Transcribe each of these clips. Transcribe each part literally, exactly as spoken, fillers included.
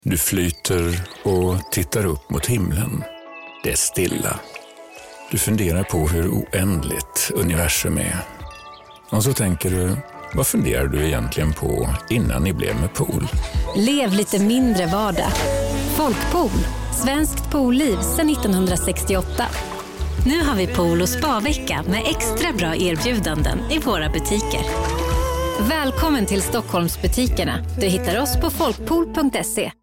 Du flyter och tittar upp mot himlen. Det är stilla. Du funderar på hur oändligt universum är. Och så tänker du, vad funderar du egentligen på innan ni blev med pool? Lev lite mindre vardag. Folkpool. Svenskt poolliv sedan nittonhundrasextioåtta. Nu har vi pool- och spa-vecka med extra bra erbjudanden i våra butiker. Välkommen till Stockholmsbutikerna. Du hittar oss på folkpool punkt se.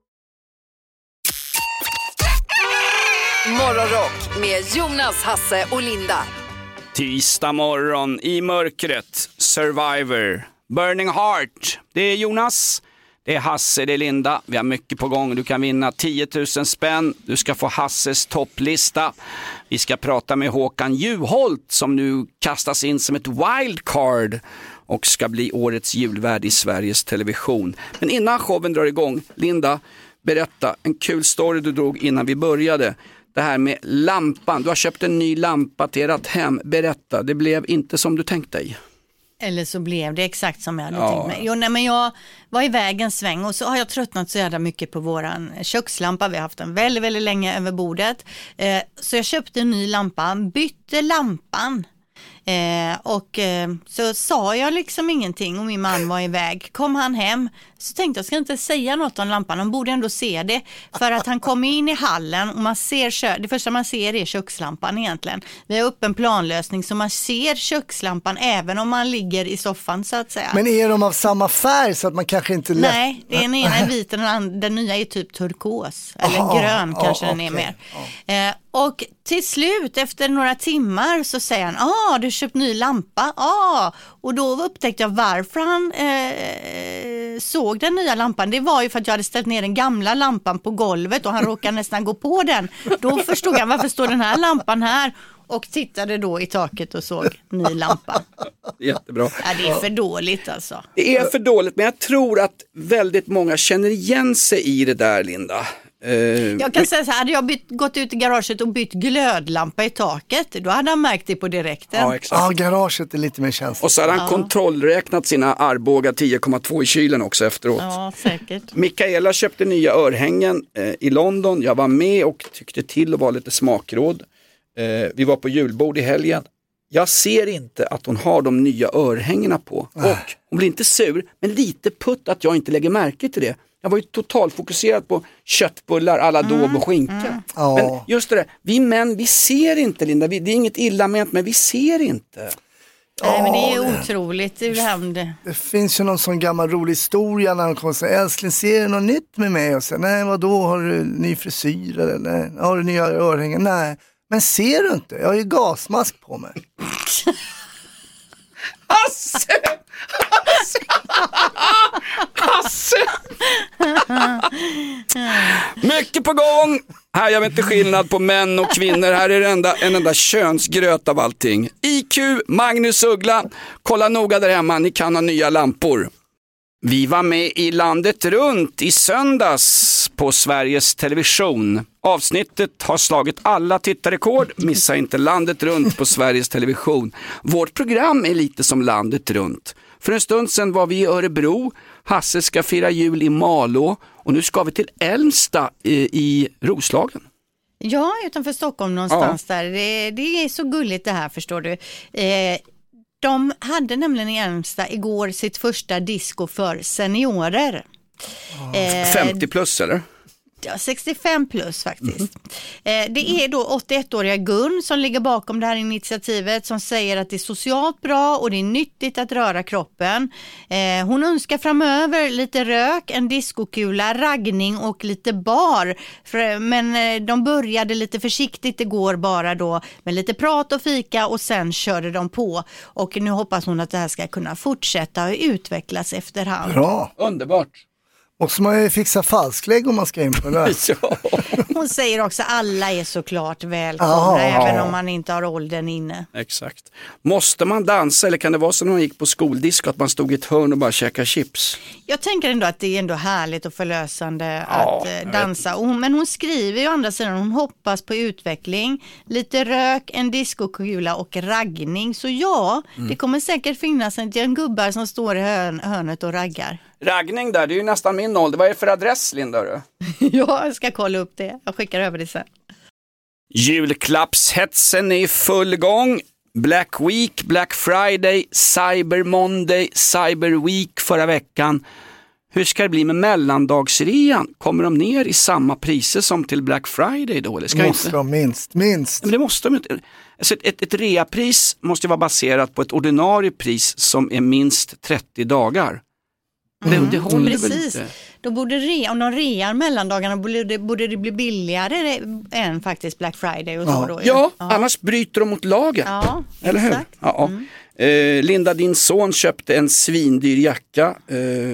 Morgonrock med Jonas, Hasse och Linda. Tisdag morgon i mörkret. Survivor. Burning Heart. Det är Jonas. Det är Hasse, det är Linda. Vi har mycket på gång. Du kan vinna tio tusen spänn. Du ska få Hasses topplista. Vi ska prata med Håkan Juholt som nu kastas in som ett wildcard och ska bli årets julvärd i Sveriges Television. Men innan showen drar igång, Linda, berätta en kul story du drog innan vi började. Det här med lampan. Du har köpt en ny lampa till ert hem. Berätta, det blev inte som du tänkte dig. Eller så blev det exakt som jag hade Ja. tänkt mig. Jo, nej, men jag var iväg en sväng och så har jag tröttnat så jävla mycket på våran kökslampa. Vi har haft den väldigt, väldigt länge över bordet. Eh, så jag köpte en ny lampa, bytte lampan. Eh, och eh, så sa jag liksom ingenting och min man var iväg. Kom han hem så tänkte jag ska inte säga något om lampan. Han borde ändå se det för att han kom in i hallen och man ser, det första man ser är kökslampan egentligen. Vi har upp en planlösning så man ser kökslampan även om man ligger i soffan så att säga. Men är de av samma färg så att man kanske inte lätt... Nej, det är den ena är vit och den, andra, den nya är typ turkos eller Aha, grön ja, kanske ja, den är okej, mer. Eh, och till slut efter några timmar så säger han, ah, du köpt ny lampa, ah. Och då upptäckte jag varför han eh, såg den nya lampan. Det var ju för att jag hade ställt ner den gamla lampan på golvet och han råkade nästan gå på den. Då förstod han varför står den här lampan här och tittade då i taket och såg ny lampa. Jättebra. Ja, det är för dåligt alltså. Det är för dåligt, men jag tror att väldigt många känner igen sig i det där, Linda. Uh, jag kan säga så här, hade jag bytt, gått ut i garaget och bytt glödlampa i taket, då hade han märkt det på direkten. Ja, exakt. Ja, garaget är lite mer känsligt. Och så hade han Ja. kontrollräknat sina Arboga tio komma två i kylen också efteråt. Ja, säkert. Mikaela köpte nya örhängen eh, i London. Jag var med och tyckte till och var lite smakråd. Eh, vi var på julbord i helgen. Jag ser inte att hon har de nya örhängena på. Äh. Och hon blir inte sur, men lite putt att jag inte lägger märke till det. Jag var ju totalt fokuserad på köttbullar, alla Mm. dåb och skinka. Mm. Ja. Men just det där, vi män, vi ser inte, Linda. Vi, det är inget illa ment, men vi ser inte. Nej, men det är Ja, det- otroligt ibland. Det finns ju någon sån gammal rolig historia när de kommer och säger, älskling, ser du något nytt med mig? Och säger, nej, vadå, har du ny frisyr eller nej, har du nya örhängen? Nej, men ser du inte? Jag har ju gasmask på mig. Hasse! Hasse! Hasse! Mycket på gång! Här gör vi inte skillnad på män och kvinnor. Här är det enda, en enda könsgröt av allting. I Q, Magnus Uggla. Kolla noga där hemma, ni kan ha nya lampor. Vi var med i Landet runt i söndags på Sveriges Television. Avsnittet har slagit alla tittarrekord. Missa inte Landet runt på Sveriges Television. Vårt program är lite som Landet runt. För en stund sedan var vi i Örebro. Hasse ska fira jul i Malå. Och nu ska vi till Älmsta i, i Roslagen. Ja, utanför Stockholm någonstans där. Det, det är så gulligt det här, förstår du. Eh, de hade nämligen i Älmsta igår sitt första disco för seniorer. Eh, femtio plus eller? Ja, sextiofem plus faktiskt. Mm. Eh, det är då åttioettåriga Gun som ligger bakom det här initiativet som säger att det är socialt bra och det är nyttigt att röra kroppen. Eh, hon önskar framöver lite rök, en diskokula, raggning och lite bar. För, men eh, de började lite försiktigt igår bara då med lite prat och fika och sen körde de på. Och nu hoppas hon att det här ska kunna fortsätta och utvecklas efterhand. Bra. Underbart. Och så man ju fixa falsklägg om man ska in på det. Ja. Hon säger också att alla är såklart välkomna Ja. även om man inte har åldern inne. Exakt. Måste man dansa eller kan det vara som när man gick på skoldisco att man stod i ett hörn och bara käkade chips? Jag tänker ändå att det är ändå härligt och förlösande Ja, att eh, jag dansa. Och hon, men hon skriver ju å andra sidan, hon hoppas på utveckling, lite rök, en diskokula och raggning. Så ja, Mm. det kommer säkert finnas en, en gubbar som står i hörn, hörnet och raggar. Raggning där, det är ju nästan min ålder. Vad är det för adress, Linda? Du? Jag ska kolla upp det. Jag skickar över det sen. Julklappshetsen är i full gång. Black Week, Black Friday, Cyber Monday, Cyber Week förra veckan. Hur ska det bli med mellandagsrean? Kommer de ner i samma priser som till Black Friday då? Eller ska måste inte? de minst, minst. Men det måste de inte. Alltså ett, ett, ett reapris måste vara baserat på ett ordinarie pris som är minst trettio dagar. Mm. Det, det håller Precis. väl inte. Då borde re, om de rear mellandagarna borde det, borde det bli billigare än faktiskt Black Friday och så Ja. då. Ja, ja, annars bryter de mot lagen. ja Eller hur? exakt. Ja, ja. Mm. Eh, Linda, din son köpte en svindyr jacka. Eh,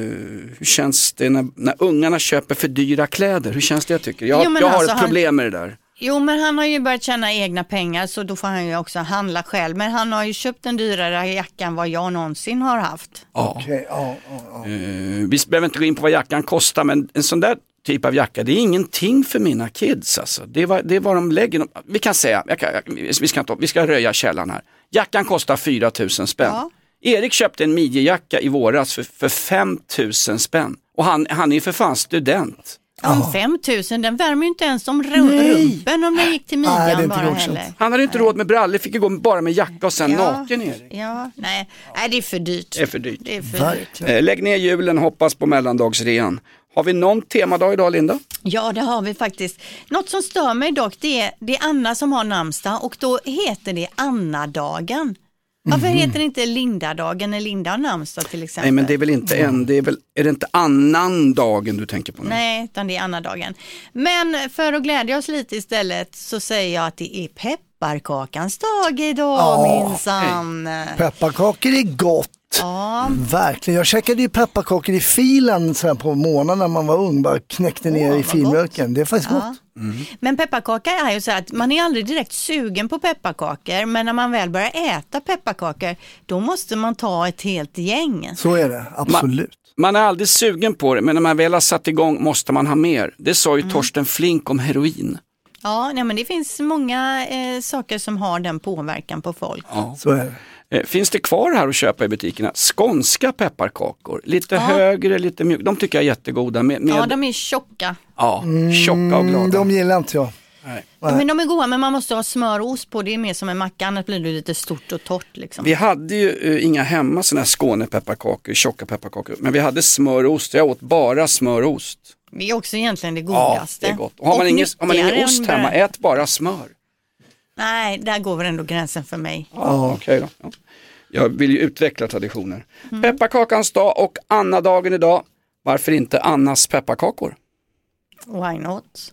hur känns det när, när ungarna köper för dyra kläder? Hur känns det, jag tycker? Jag, Jo, men jag har alltså, ett problem med det där. Jo, men han har ju börjat tjäna egna pengar så då får han ju också handla själv. Men han har ju köpt en dyrare jacka än vad jag någonsin har haft. Ja. Okej, ja, ja, ja. Eh, vi behöver inte gå in på vad jackan kostar, men en sån där typ av jacka, det är ingenting för mina kids alltså. Det är vad, det är vad de lägger. Vi kan säga, jag kan, vi, ska inte, vi ska röja källan här. Jackan kostar fyra tusen spänn. Ja. Erik köpte en midjejacka i våras för, för fem tusen spänn. Och han, han är ju för fan student. Om fem tusen, den värmer ju inte ens om rumpen om den gick till midjan. Nej, det är inte bara godkänt. heller. Han hade inte råd med brallor, fick ju gå bara med jacka och sen Ja. naken, Erik. Ja, nej. nej, det är för dyrt. Det är för dyrt. Det är för dyrt. Verkligen. Eh, lägg ner julen, hoppas på mellandagsrean. Har vi någon temadag idag, Linda? Ja, det har vi faktiskt. Något som stör mig dock, det är, det är Anna som har namnsdag och då heter det Anna-dagen. Varför Mhm. heter det inte Linda-dagen när Linda har namnsdag till exempel? Nej, men det är väl inte en, det är väl, är det inte annan dagen du tänker på nu? Nej, utan det är Anna-dagen. Men för att glädja oss lite istället så säger jag att det är pepparkakans dag idag, Ja, minsann. Pepparkakor är gott. Ja, Verkligen. Jag käkade ju pepparkakor i filen så här på morgonen när man var ung. Bara knäckte ner Åh, i vad filmjölken. Det är faktiskt Ja. gott. men pepparkaka är ju så att man är aldrig direkt sugen på pepparkakor, men när man väl börjar äta pepparkakor då måste man ta ett helt gäng. Så är det, absolut. Man är aldrig sugen på det, men när man väl har satt igång måste man ha mer. Det sa ju Mm. Torsten Flink om heroin. Ja, nej, men det finns många eh, saker som har den påverkan på folk. Ja. Så är det. Eh, Finns det kvar här att köpa i butikerna? Skånska pepparkakor. Lite Ja. högre, lite mjuk. De tycker jag är jättegoda. Med, med, Ja, de är tjocka. ja, tjocka och glada. Mm, de gillar inte jag. Nej. Nej. Men de är goda, men man måste ha smör och ost på. Det är mer som en macka, annars blir det lite stort och torrt liksom. Vi hade ju uh, inga hemma sådana här Skånepepparkakor, tjocka pepparkakor. Men vi hade smör och ost. Jag åt bara smör och ost. Det är också egentligen det Ja, godaste. det är gott. Och har man, Och ingen, har man ingen nyttigare ost än hemma, bröd. ät bara smör. Nej, där går väl ändå gränsen för mig. Ja, okej då. Ja. Jag vill ju utveckla traditioner. Mm. Pepparkakans dag och Anna-dagen idag. Varför inte Annas pepparkakor? Why not?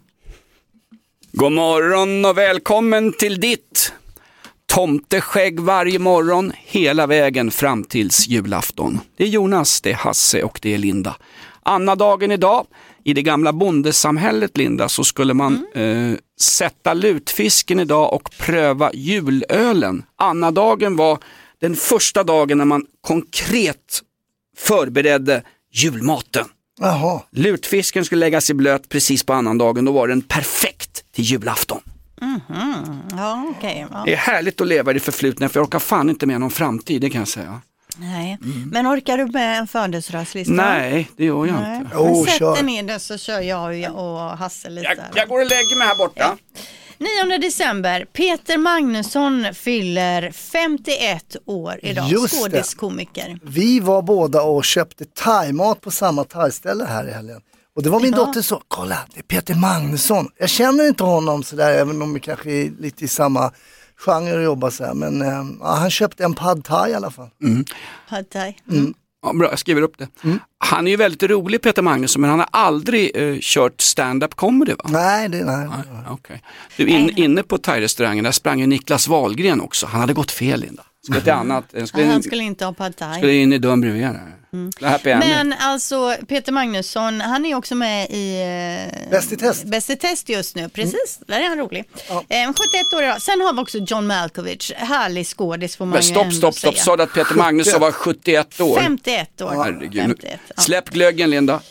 God morgon och välkommen till ditt tomteskägg varje morgon hela vägen fram tills julafton. Det är Jonas, det är Hasse och det är Linda. Anna-dagen idag, i det gamla bondesamhället, Linda, så skulle man mm. eh, sätta lutfisken idag och pröva julölen. Anna-dagen var den första dagen när man konkret förberedde julmaten. Jaha. Lutfisken skulle läggas i blöt precis på annandagen, då var den perfekt till julafton. Mm-hmm. Ja, okej. Okay. Ja. Det är härligt att leva i det förflutna, för jag orkar fan inte med någon framtid, det kan jag säga. Nej, men orkar du med en födelsedagslista? Nej, det gör jag Nej. inte. Oh, Sätt kör. dig ner där så kör jag och Hasse lite. Jag, jag går och lägger mig här borta. nionde december, Peter Magnusson fyller femtioett år idag, Just det. skådiskomiker. Vi var båda och köpte thaimat på samma thaiställe här i helgen. Och det var min Ja. dotter så, kolla, det är Peter Magnusson. Jag känner inte honom sådär, även om vi kanske är lite i samma genre och jobbar så här. Men eh, ja, han köpte en pad thai i alla fall. Pad thai. Mm. Ja, bra, jag skriver upp det. Han är ju väldigt rolig, Peter Magnusson, men han har aldrig eh, kört stand-up comedy, va? Nej, det nej. Nej, okej. Du, in, inne på thai-restaurangen, där sprang ju Niklas Wahlgren också. Han hade gått fel, Linda. Skulle till annat. Han skulle, Han in, skulle inte ha pad thai. skulle in i dörren bredvid. Mm. Men alltså Peter Magnusson, han är också med i eh, Bäst i test. Bäst i test just nu, precis, där är han rolig. Ja. Eh, sjuttioett år idag. Sen har vi också John Malkovich, härlig skådis får man Men ju stopp, ändå stopp, stopp. säga. Sa du att Peter Magnusson var sjuttioett år? femtioett år. Herregud. femtioett, ja. Släpp glöggen, Linda.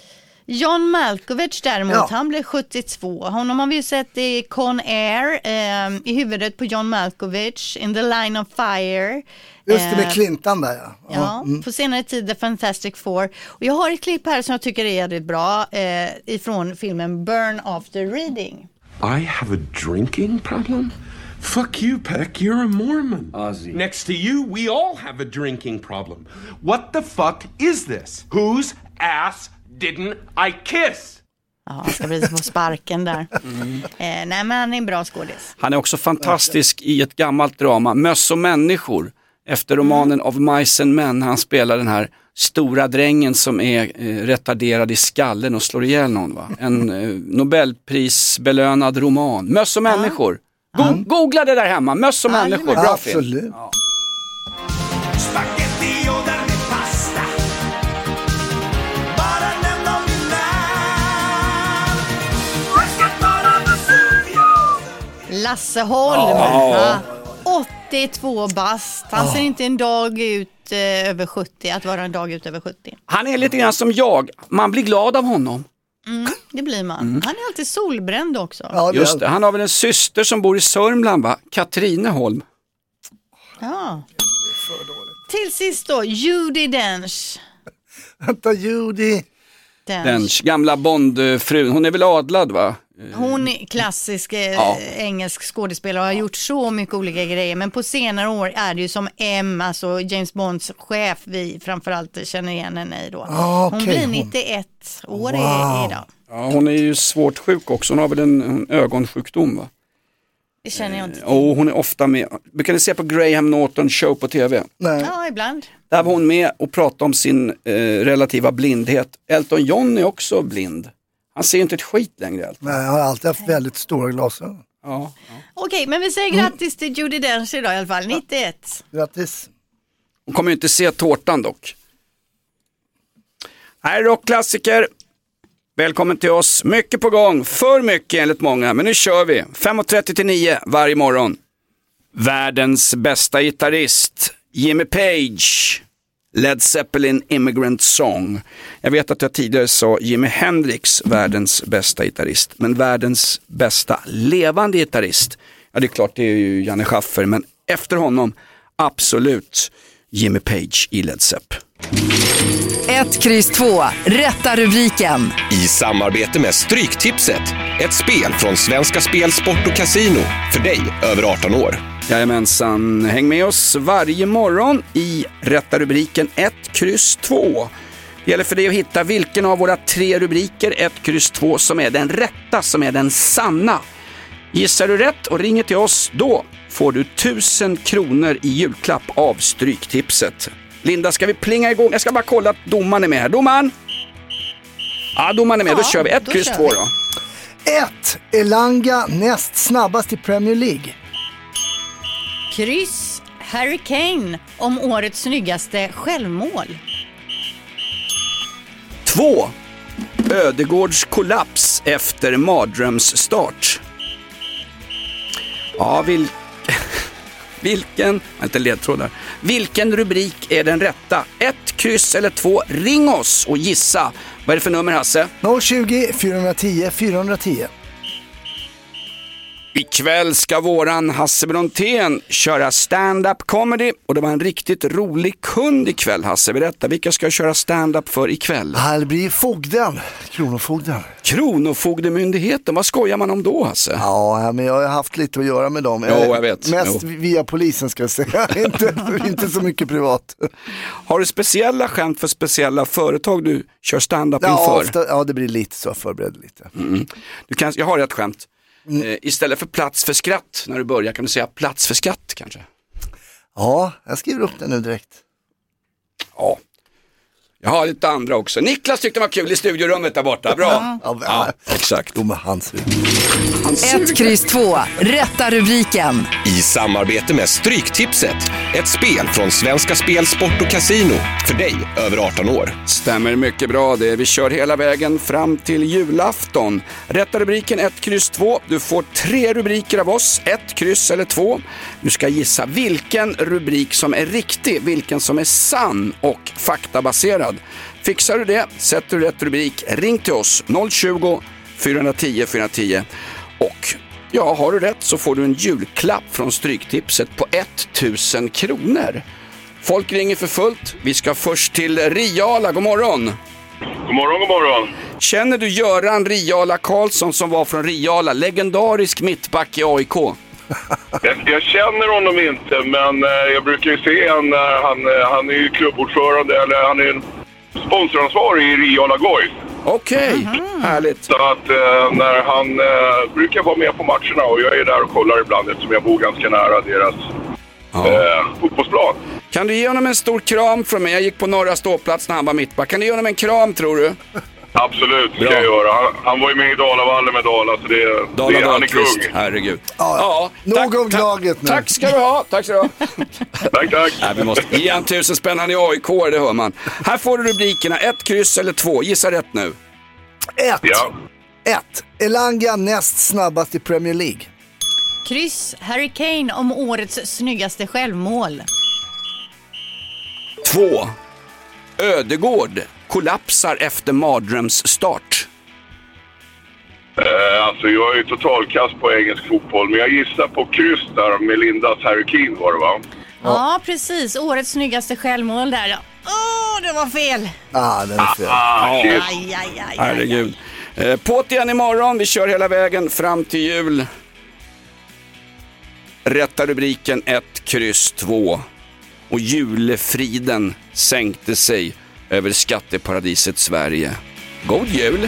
John Malkovich däremot, Ja. han blev sjuttiotvå. Honom har vi ju sett i Con Air, eh, i huvudet på John Malkovich, In the Line of Fire. Just det med Eh, Clinton där ja. Ja, på senare tid The Fantastic Four. Och jag har ett klipp här som jag tycker är jävligt bra eh, ifrån filmen Burn After Reading. I have a drinking problem? Fuck you, Peck. You're a Mormon. Ozzy. Next to you, we all have a drinking problem. What the fuck is this? Whose ass didn't I kiss? Ja, han ska bli på sparken där. Mm. Eh, nej, men han är en bra skådis. Han är också fantastisk i ett gammalt drama, Möss och människor, efter romanen Of Mice and Men. Han spelar den här stora drängen som är eh, retarderad i skallen och slår ihjäl någon. Va? En eh, Nobelprisbelönad roman. Möss och människor. Go- Googla det där hemma, Möss och människor. Bra film. Absolut. Ja. Lasse Holm, ja. åttiotvå bast. Han ser inte en dag ut eh, över sjuttio, att vara en dag ut över sjuttio. Han är lite grann som jag. Man blir glad av honom. Mm, det blir man. Mm. Han är alltid solbränd också. Ja, det är- Just det. Han har väl en syster som bor i Sörmland, va? Katrine Holm. Ja. Till sist då, Judi Dench. Vänta, Judy. Dench. Den gamla Bondfrun. Hon är väl adlad, va? Hon är klassisk eh, Ja. engelsk skådespelare och har gjort så mycket olika grejer. Men på senare år är det ju som M, alltså James Bonds chef, vi framförallt känner igen henne i då. Ah, Hon okej, blir hon- nittioett år Wow. i, idag. Ja, hon är ju svårt sjuk också. Hon har väl en, en ögonsjukdom, va? Det känner jag inte till. Och hon är ofta med. Brukar ni se på Graham Norton show på tv? Nej. Ja, ibland. Där var hon med och pratade om sin eh, relativa blindhet. Elton John är också blind. Han ser inte ett skit längre. Elton. Nej, jag har alltid haft väldigt stora glasögon. Ja, ja. Okej, men vi säger grattis till Judi Dench idag i alla fall. nittioett. Grattis. Hon kommer ju inte se tårtan dock. Här är rockklassiker. Välkommen till oss. Mycket på gång. För mycket enligt många. Men nu kör vi. fem trettio till nio varje morgon. Världens bästa gitarrist. Jimmy Page. Led Zeppelin Immigrant Song. Jag vet att jag tidigare sa Jimi Hendrix, världens bästa gitarrist. Men världens bästa levande gitarrist. Ja, det är klart, det är ju Janne Schaffer. Men efter honom, absolut Jimmy Page i Led Zepp. ett, kryss två. Rätta rubriken. I samarbete med Stryktipset. Ett spel från Svenska Spel, Sport och Casino. För dig över arton år. Jajamensan, häng med oss varje morgon i rätta rubriken ett, kryss två. Det gäller för dig att hitta vilken av våra tre rubriker ett, kryss två som är den rätta, som är den sanna. Gissar du rätt och ringer till oss, då får du tusen kronor i julklapp av Stryktipset. Linda, ska vi plinga igång? Jag ska bara kolla att domaren är med här. Domaren? Ja, domaren är med. Ja, då kör vi. ett, då kryss kör två vi. då. ett. Elanga näst snabbast i Premier League. Kryss Harry Kane om årets snyggaste självmål. två. Ödegårds kollaps efter mardrömsstart. Ja, vil... vilken... Inte ledtrådar. Vilken rubrik är den rätta? Ett, kryss eller två? Ring oss och gissa. Vad är det för nummer, Hasse? noll tjugo, fyrahundratio, fyrahundratio. Ikväll ska våran Hasse Brontén köra stand-up comedy. Och det var en riktigt rolig kund ikväll, Hasse. Berätta, vilka ska köra stand-up för ikväll? Här blir fogden, kronofogden. Kronofogdemyndigheten, vad skojar man om då, Hasse? Ja, men jag har haft lite att göra med dem. Jo, jag vet. Mest Jo. via polisen ska jag säga, inte, inte så mycket privat. Har du speciella skämt för speciella företag du kör stand-up Ja, inför? ofta, ja, det blir lite så, förbered lite. Mm. Du kan, jag har ett skämt. Eh, istället för plats för skratt när du börjar kan du säga plats för skatt kanske. Ja, jag skriver upp det nu direkt. Ja. Jag har lite andra också. Niklas tyckte det var kul i studiorummet där borta. Bra. Ja, Ja, exakt. Då med hans rygg. ett, kryss två. Rätta rubriken. I samarbete med Stryktipset. Ett spel från Svenska Spel, Sport och Casino. För dig över arton år. Stämmer mycket bra det. Vi kör hela vägen fram till julafton. Rätta rubriken ett, kryss två. Du får tre rubriker av oss. Ett, kryss eller två. Du ska gissa vilken rubrik som är riktig, vilken som är sann och faktabaserad. stöd. Fixar du det, sätter du rätt rubrik, ring till oss noll tjugo, fyra tio, fyra tio. Och ja, har du rätt så får du en julklapp från Stryktipset på tusen kronor. Folk ringer för fullt. Vi ska först till Riala. God morgon. God morgon, god morgon. Känner du Göran Riala Karlsson som var från Riala, legendarisk mittback i A I K? Jag, jag känner honom inte, men eh, jag brukar ju se han, han, han är ju klubbordförande, eller han är sponsoransvarig i Riala Goif. Okej, okay. mm-hmm. Härligt. Så att eh, när han eh, brukar vara med på matcherna, och jag är där och kollar ibland eftersom jag bor ganska nära deras ja. eh, fotbollsplan. Kan du ge honom en stor kram från mig? Jag gick på norra ståplats när han var mittback. Kan du ge honom en kram, tror du? Absolut, ska jag göra. Han, han var ju med i Dalavalle med Dala, så det, Dala, det är han är kung. Herregud. Ja, ja. Nog om laget nu. Tack ska du ha. Tack ska du ha. tack, tack. Nej, vi måste ge en tusen spännande i A I K, det hör man. Här får du rubrikerna. Ett, kryss eller två. Gissa rätt nu. Ett. Ja. Ett. Elanga näst snabbast i Premier League. Kryss. Harry Kane om årets snyggaste självmål. Två. Ödegård kollapsar efter mardrömsstart. Eh, alltså jag är ju totalkast på engelsk fotboll, men jag gissar på kryss där med Lindas Harry Kane var det, va? Ja, ja precis. Årets snyggaste självmål där. Åh, oh, det var fel. Ah, det var fel. Ah, ah, aj, aj, aj, aj, herregud. Eh, på't igen imorgon. Vi kör hela vägen fram till jul. Rätta rubriken ett, kryss två. Och julefriden sänkte sig över skatteparadiset Sverige. God jul!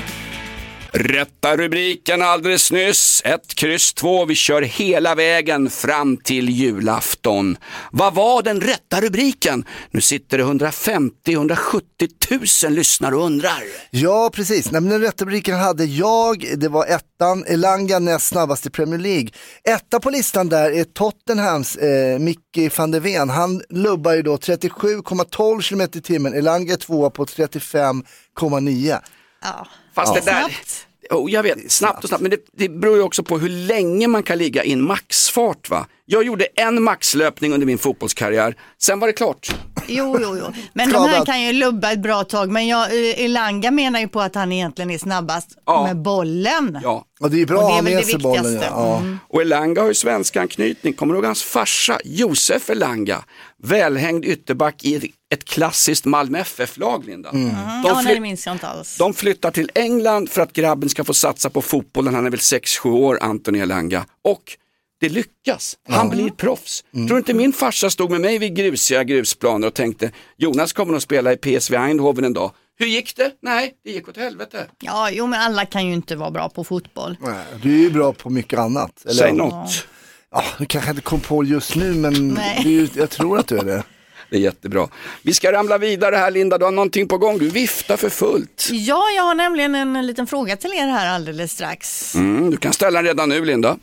Rätta rubriken alldeles nyss. Ett, kryss två. Vi kör hela vägen fram till julafton. Vad var den rätta rubriken? Nu sitter det hundrafemtio till hundrasjuttio tusen lyssnare och undrar. Ja, precis. Nej, men den rätta rubriken hade jag. Det var ettan. Elanga näst snabbast i Premier League. Etta på listan där är Tottenhams eh, Mickey van der Ven. Han lubbar ju då trettiosju komma tolv kilometer i timmen. Elanga är tvåa på trettiofem komma nio. Ja. Fast ja. det där, Snabbt. Oh, jag vet, snabbt och snabbt, men det, det beror ju också på hur länge man kan ligga i en maxfart, va? Jag gjorde en maxlöpning under min fotbollskarriär, sen var det klart. Jo, jo, jo. Men de här kan ju lubba ett bra tag, men jag, Elanga menar ju på att han egentligen är snabbast ja. med bollen. Ja. Och det är bra att ha med sig bollen. Ja. Ja. Mm. Och Elanga har ju svensk anknytning. Kommer du ihåg hans farsa, Josef Elanga? Välhängd ytterback i ett klassiskt Malmö F F-lag, Linda. Mm. De, ja, fly- nej, det minns jag inte alls. de flyttar till England för att grabben ska få satsa på fotbollen. Han är väl sex sju år, Anthony Elanga. Och det lyckas. Han mm. blir proffs. Mm. Tror inte min farsa stod med mig vid grusiga grusplaner och tänkte, Jonas kommer att spela i P S V Eindhoven en dag. Hur gick det? Nej, det gick åt helvete. Ja, jo, men alla kan ju inte vara bra på fotboll. Nej, du är ju bra på mycket annat. Eller? Säg något. Ja, du kanske inte kom på just nu, men det är ju, jag tror att du är det. Det är jättebra. Vi ska ramla vidare här, Linda. Du har någonting på gång. Du viftar för fullt. Ja, jag har nämligen en liten fråga till er här alldeles strax. Mm, du kan ställa den redan nu, Linda.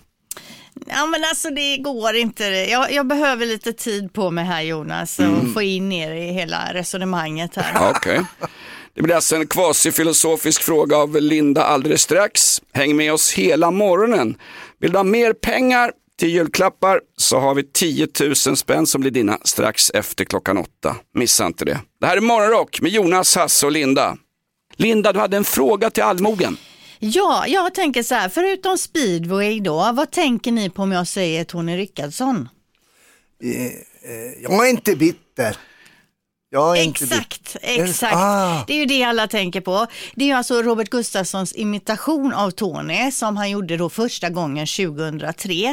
Ja, men alltså det går inte. Jag, jag behöver lite tid på mig här, Jonas, och mm. få in er i hela resonemanget här. Okej. Okay. Det blir alltså en kvasifilosofisk fråga av Linda alldeles strax. Häng med oss hela morgonen. Vill du ha mer pengar till julklappar så har vi tio tusen spänn som blir dina strax efter klockan åtta. Missa inte det. Det här är Morgonrock med Jonas, Hasse och Linda. Linda, du hade en fråga till allmogen. Ja, jag tänker så här, förutom speedway då, vad tänker ni på om jag säger Tony Rickardsson? Eh, eh, jag är inte bitter. Jag är exakt, inte exakt. Ah. Det är ju det alla tänker på. Det är ju alltså Robert Gustafssons imitation av Tony som han gjorde då första gången tjugohundratre.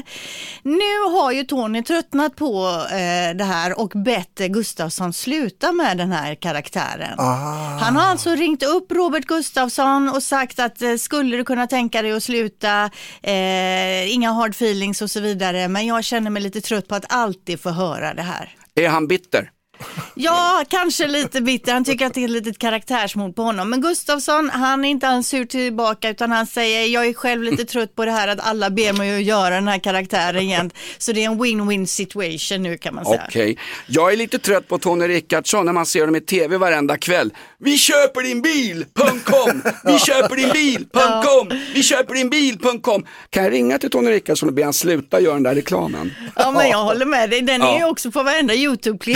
Nu har ju Tony tröttnat på eh, det här och bett Gustafsson sluta med den här karaktären. Ah. Han har alltså ringt upp Robert Gustafsson och sagt att eh, skulle du kunna tänka dig att sluta, eh, inga hard feelings och så vidare, men jag känner mig lite trött på att alltid få höra det här. Är han bitter? Ja, kanske lite bitter. Han tycker att det är ett litet karaktärsmord på honom. Men Gustafsson, han är inte alls sur tillbaka, utan han säger, jag är själv lite trött på det här att alla ber mig att göra den här karaktären igen. Så det är en win-win situation nu, kan man säga. Okej, okay. Jag är lite trött på Tony Rickardsson när man ser honom i tv varenda kväll. Vi köper din bil, punkt com. Vi köper din bil, punkt com. Vi köper din bil, punkt com. Kan jag ringa till Tony Rickardsson och be han sluta göra den där reklamen? Ja, men jag håller med dig. Den är ja. ju också på varenda YouTube-klipp och allt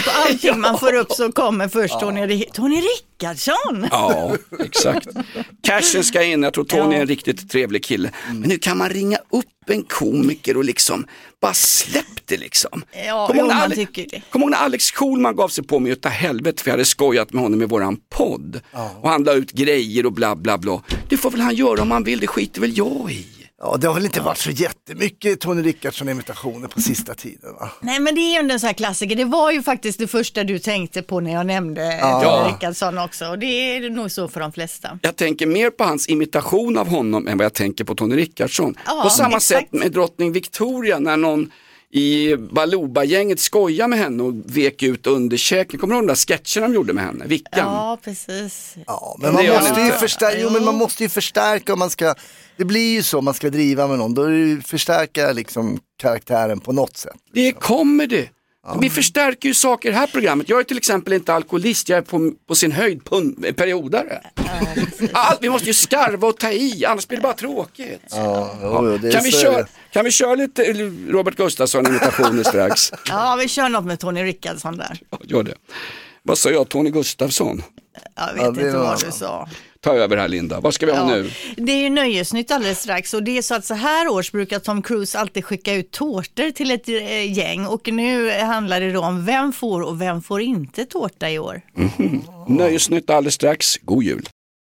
bild man får upp så kommer först ja. Tony, Tony Rickardsson. Ja, exakt. Cashen ska in, jag tror Tony ja. är en riktigt trevlig kille. Mm. Men nu kan man ringa upp en komiker och liksom bara släpp det liksom. Ja, kom jo, ihåg man Alex, tycker det. Kom ihåg när Alex Schulman gav sig på mig utav helvete för jag hade skojat med honom i våran podd. Ja. Och han la ut grejer och bla bla bla. Det får väl han göra om han vill, det skiter väl jag i. Ja, det har väl inte varit så jättemycket Tony Rickardsson-imitationer på sista tiden, va? Nej, men det är ju en sån här klassiker. Det var ju faktiskt det första du tänkte på när jag nämnde ja. Tony Rickardsson också. Och det är nog så för de flesta. Jag tänker mer på hans imitation av honom än vad jag tänker på Tony Rickardsson. Ja, på samma exakt. Sätt med drottning Victoria när någon i Baluba-gänget skojar med henne och vek ut underkäken. Kommer du ihåg de där sketcherna de gjorde med henne? Vickan? Ja, precis. Ja, men man måste ju förstärka, jo, men man måste ju förstärka om man ska, det blir ju så om man ska driva med någon, då är det ju förstärka liksom karaktären på något sätt. Liksom. Det är comedy. Ja. Vi förstärker ju saker i det här programmet. Jag är till exempel inte alkoholist, jag är på, på sin höjd på en periodare. Ja, Allt, vi måste ju skarva och ta i, annars blir det bara tråkigt. Ja, jo, det kan, vi köra, kan vi köra lite Robert Gustafsson-imitationer strax? Ja, vi kör något med Tony Rickardsson där. Ja, gör det. Vad sa jag, Tony Gustafsson? Jag vet ja, inte vad du sa. Ta över här, Linda. Vad ska vi ha ja, nu? Det är ju nöjesnytt alldeles strax och det är så att så här års brukar Tom Cruise alltid skicka ut tårtor till ett äh, gäng och nu handlar det då om vem får och vem får inte tårta i år. Mm-hmm. Nöjesnytt alldeles strax. God jul.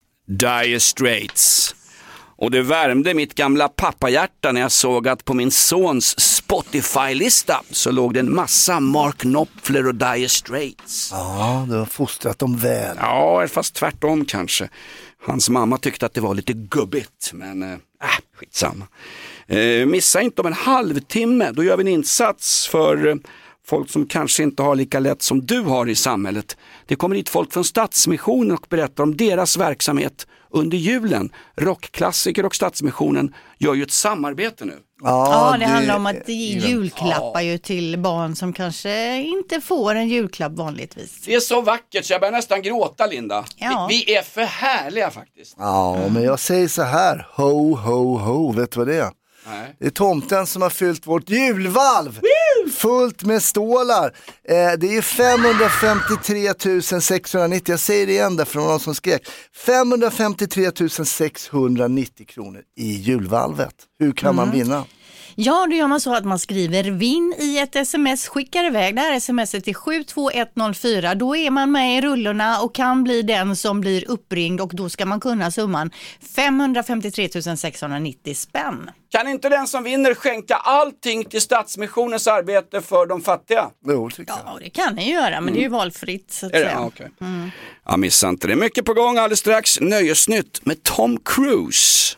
Dire Straits. Och det värmde mitt gamla pappahjärta när jag såg att på min sons Spotify-lista så låg det en massa Mark Knopfler och Dire Straits. Ja, du har fostrat dem väl. Ja, fast tvärtom kanske. Hans mamma tyckte att det var lite gubbigt, men äh, skitsamma. Eh, missa inte om en halvtimme, då gör vi en insats för eh, folk som kanske inte har lika lätt som du har i samhället. Det kommer hit folk från Stadsmissionen och berättar om deras verksamhet under julen. Rockklassiker och Stadsmissionen gör ju ett samarbete nu. Ja, ja det, det handlar om att ge julklappar ju till barn som kanske inte får en julklapp vanligtvis. Det är så vackert så jag börjar nästan gråta, Linda. Ja. Vi, vi är för härliga faktiskt. Ja, men jag säger så här. Ho, ho, ho. Vet du vad det är? Nej. Det är tomten som har fyllt vårt julvalv. Woo! Fullt med stålar. Eh, det är femhundrafemtiotre tusen sexhundranittio. Jag säger det igen där från någon som skrek. femhundrafemtiotre tusen sexhundranittio kronor i julvalvet. Hur kan mm. man vinna? Ja, då gör man så att man skriver vinn i ett sms, skickar iväg det här smset till sju två ett noll fyra. Då är man med i rullorna och kan bli den som blir uppringd och då ska man kunna summan femhundrafemtiotre tusen sexhundranittio spänn. Kan inte den som vinner skänka allting till Stadsmissionens arbete för de fattiga? Jo, tycker jag. Ja, det kan ni göra, men mm. det är ju valfritt så att är det? säga. Ja, okay. mm. ja, missa inte det. Mycket på gång alldeles strax. Nöjesnytt med Tom Cruise.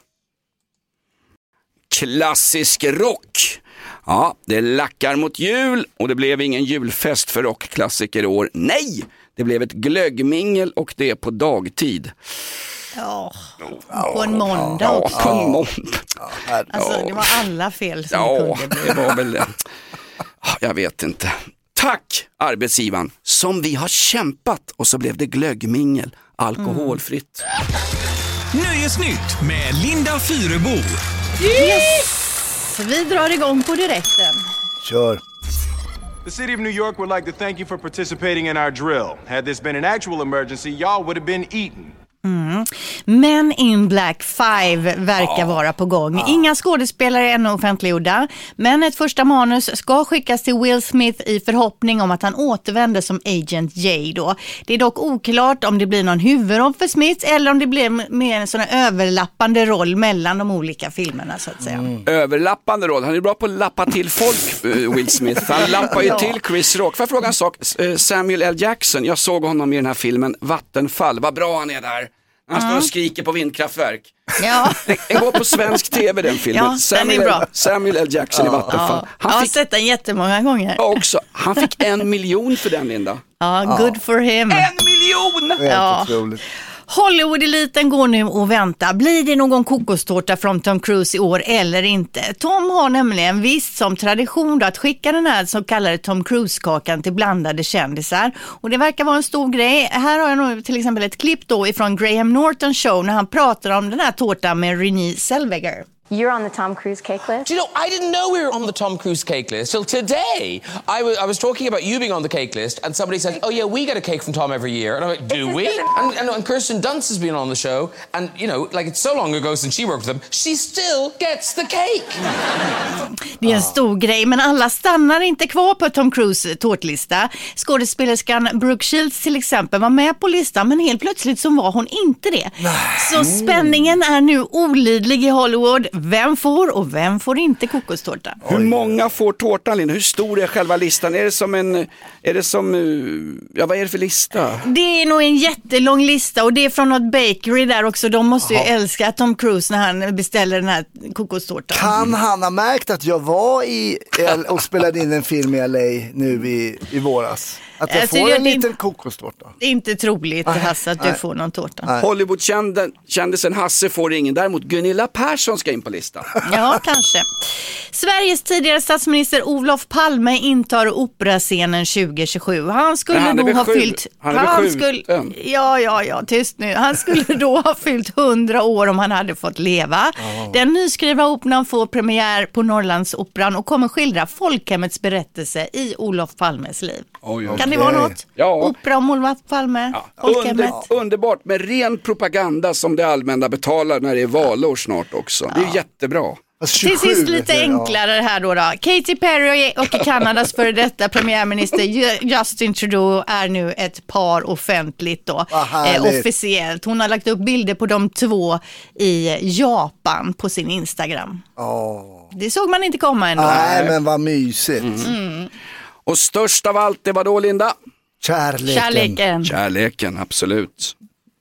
Klassisk rock. Ja, det lackar mot jul och det blev ingen julfest för rockklassiker i år. Nej, det blev ett glöggmingel och det är på dagtid. Ja, på en måndag ja, också. på en måndag. Ja, alltså, det var alla fel som ja, kunde bli. Det var väl det. Jag vet inte. Tack arbetsgivaren som vi har kämpat och så blev det glöggmingel, alkoholfritt. Mm. Nöjesnytt med Linda Fyrebo. Yes! Vi drar igång på direkten. Kör. The city of New York would like to thank you for participating in our drill. Had this been an actual emergency, y'all would have been eaten. Mm. Men in Black five verkar oh. vara på gång. Inga skådespelare är ännu offentliggjorda, men ett första manus ska skickas till Will Smith i förhoppning om att han återvänder som Agent J då. Det är dock oklart om det blir någon huvudroll för Smith eller om det blir mer en sån här överlappande roll mellan de olika filmerna så att säga. Mm. Överlappande roll, han är bra på att lappa till folk, Will Smith. Han lappar ju ja. till Chris Rock. Får jag fråga en sak? Samuel L. Jackson, jag såg honom i den här filmen Vattenfall. Vad bra han är där. Han står och skriker på vindkraftverk. Ja. Den går på svensk tv den filmen. Ja, Samuel, den är bra. Samuel L. Jackson ja. i Vattenfall. Han jag har fick, sett den jättemånga gånger. Ja, också. Han fick en miljon för den, Linda. Ja, good for him. En miljon! Ja. Hollywood-eliten går nu och väntar. Blir det någon kokostårta från Tom Cruise i år eller inte? Tom har nämligen visst som tradition då att skicka den här så kallade Tom Cruise-kakan till blandade kändisar. Och det verkar vara en stor grej. Här har jag nog till exempel ett klipp då ifrån Graham Norton show när han pratar om den här tårtan med Renée Zellweger. You're on the Tom Cruise cake list? Do you know, I didn't know we were on the Tom Cruise cake list till today. I was, I was talking about you being on the cake list, and somebody said, oh yeah, we get a cake from Tom every year. And I'm like, do we? And, and, and Kirsten Dunst has been on the show, and you know, like it's so long ago since she worked with them, she still gets the cake. Det är en stor grej, men alla stannar inte kvar på Tom Cruise tårtlista. Skådespelerskan Brooke Shields till exempel var med på listan, men helt plötsligt så var hon inte det. Så spänningen är nu olidlig i Hollywood. Vem får och vem får inte kokostårta? Hur många får tårtan, Linda? Hur stor är själva listan? Är det som en, är det som, ja vad är det för lista? Det är nog en jättelång lista, och det är från något bakery där också. De måste ju Aha. älska Tom Cruise när han beställer den här kokostårtan. Kan han ha märkt att jag var i L- och spelade in en film i L A nu i, i våras? Att jag alltså, får en liten in... kokostårta. Det är inte troligt, Hasse, att du nej. får någon tårta. Hollywood-kändisen Hasse får ingen. Däremot Gunilla Persson ska in på listan. Ja, kanske. Sveriges tidigare statsminister Olof Palme intar operascenen tjugo tjugosju. Han skulle han då ha sju. fyllt... Han är han skulle... Ja, ja, ja, tyst nu. Han skulle då ha fyllt hundra år om han hade fått leva. Oh. Den nyskrivna operan får premiär på Norrlandsoperan och kommer skildra folkhemmets berättelse i Olof Palmes liv. Oj, oj. Kan det vara något? Ja. Opera om Olof Palme, ja. Under, underbart med ren propaganda som det allmänna betalar när det är valår snart också. Ja. Det är jättebra. Till sist lite enklare här då, då. Katy Perry och Kanadas före detta premiärminister Justin Trudeau är nu ett par offentligt då, eh, officiellt. Hon har lagt upp bilder på de två i Japan på sin Instagram. Oh. Det såg man inte komma ändå. Nej, men vad mysigt. Mm. Mm. Och störst av allt, det var då, Linda? Kärleken. Kärleken. Kärleken, absolut.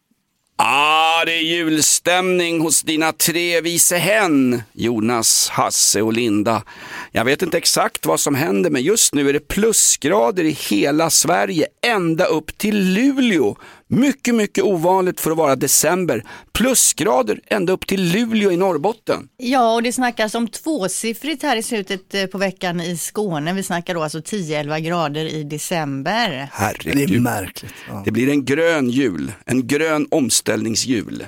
Ah, det är julstämning hos dina tre vise hän, Jonas, Hasse och Linda. Jag vet inte exakt vad som händer, men just nu är det plusgrader i hela Sverige, ända upp till Luleå. Mycket, mycket ovanligt för att vara december. Plusgrader ända upp till Luleå i Norrbotten. Ja, och det snackas om tvåsiffrigt här i slutet på veckan i Skåne. Vi snackar då alltså tio till elva grader i december. Herregud. Det är märkligt. Ja. Det blir en grön jul, en grön omställningsjul.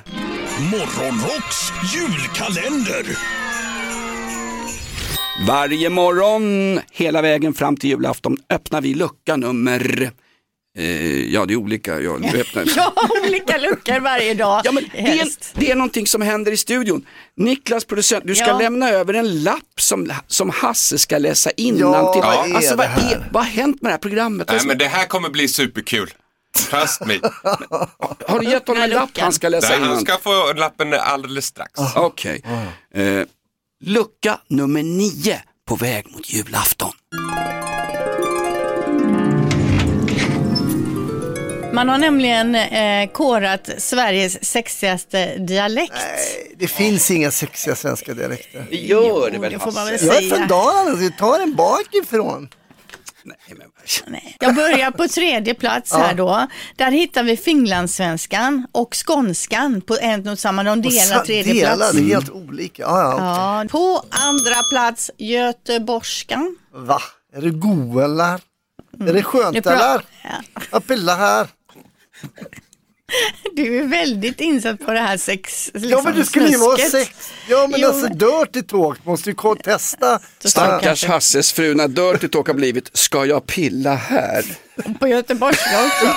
Morgonrocks julkalender. Varje morgon, hela vägen fram till julafton, öppnar vi lucka nummer... Eh, ja, det är olika. Jag öppnar. Ja, olika luckor varje dag. Ja, men det, är, det är någonting som händer i studion. Niklas, producent, du ska ja. lämna över en lapp som, som Hasse ska läsa innan ja, till. Vad är alltså, vad, är, vad har hänt med det här programmet? Nej, men det här kommer bli superkul. Trust me. Har du gett honom en lapp han ska läsa Nej, innan? Han ska få lappen alldeles strax. Oh. Okej. Okay. Oh. Eh, lucka nummer nio på väg mot julafton. Man har nämligen eh, korat Sveriges sexigaste dialekt. Nej, det finns inga sexiga svenska dialekter. Det gör det väl, det får man väl jag säga. är för dagen, jag tar den bakifrån. Nej, men... Nej. Jag börjar på tredje plats här då. Där hittar vi finlandssvenskan och skånskan på en och samma. De delar tredje delar, plats. Det är helt olika. Ah, ja, okay. Ja, på andra plats göteborgskan. Va? Är det god eller? Mm. Är det skönt pra- eller? Ja. Jag pillar här. Du är väldigt insatt på det här sex liksom, ja, men du skulle ju vara sex. Ja, men jo, alltså Dirty Talk måste ju testa. Stackars Hasses fru, när Dirty Talk har blivit, ska jag pilla här? På göteborgska också.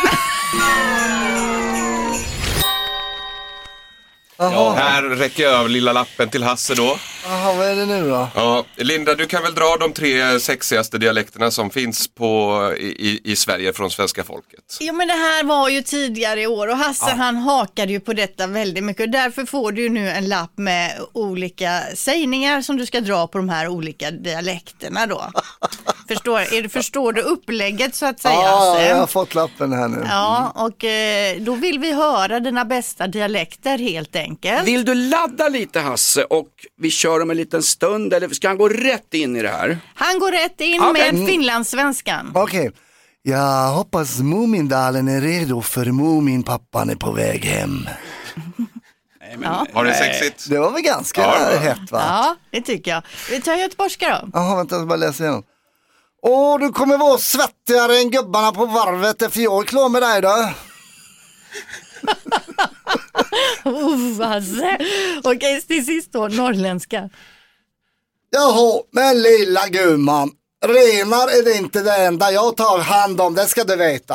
Ja, här räcker jag över lilla lappen till Hasse då. Jaha, vad är det nu då? Ja, Linda, du kan väl dra de tre sexigaste dialekterna som finns på, i, i Sverige från svenska folket. Jo, men det här var ju tidigare i år och Hasse ja. han hakade ju på detta väldigt mycket. Och därför får du nu en lapp med olika sägningar som du ska dra på de här olika dialekterna då. Förstår, är det, förstår du upplägget så att säga? Ja, Hasse? jag har fått lappen här nu. Ja, och eh, då vill vi höra dina bästa dialekter helt enkelt. Vill du ladda lite, Hasse, och vi kör om en liten stund, eller ska han gå rätt in i det här? Han går rätt in okay. med finlandssvenskan. Okej, okay. Jag hoppas Mumindalen är redo för Muminpappan är på väg hem. Nej, men, ja. Har det sexigt? Det var väl ganska ja, hett, va? Ja, det tycker jag. Vi tar göteborgska då. Jaha, vänta, jag ska bara läsa igenom. Åh, du kommer vara svettigare än gubbarna på varvet, för jag är klar med dig då. Uff, Hasse. Okej, till sist då, norrländska. Jaha, men lilla gumman. Renar är det inte det enda jag tar hand om, det ska du veta.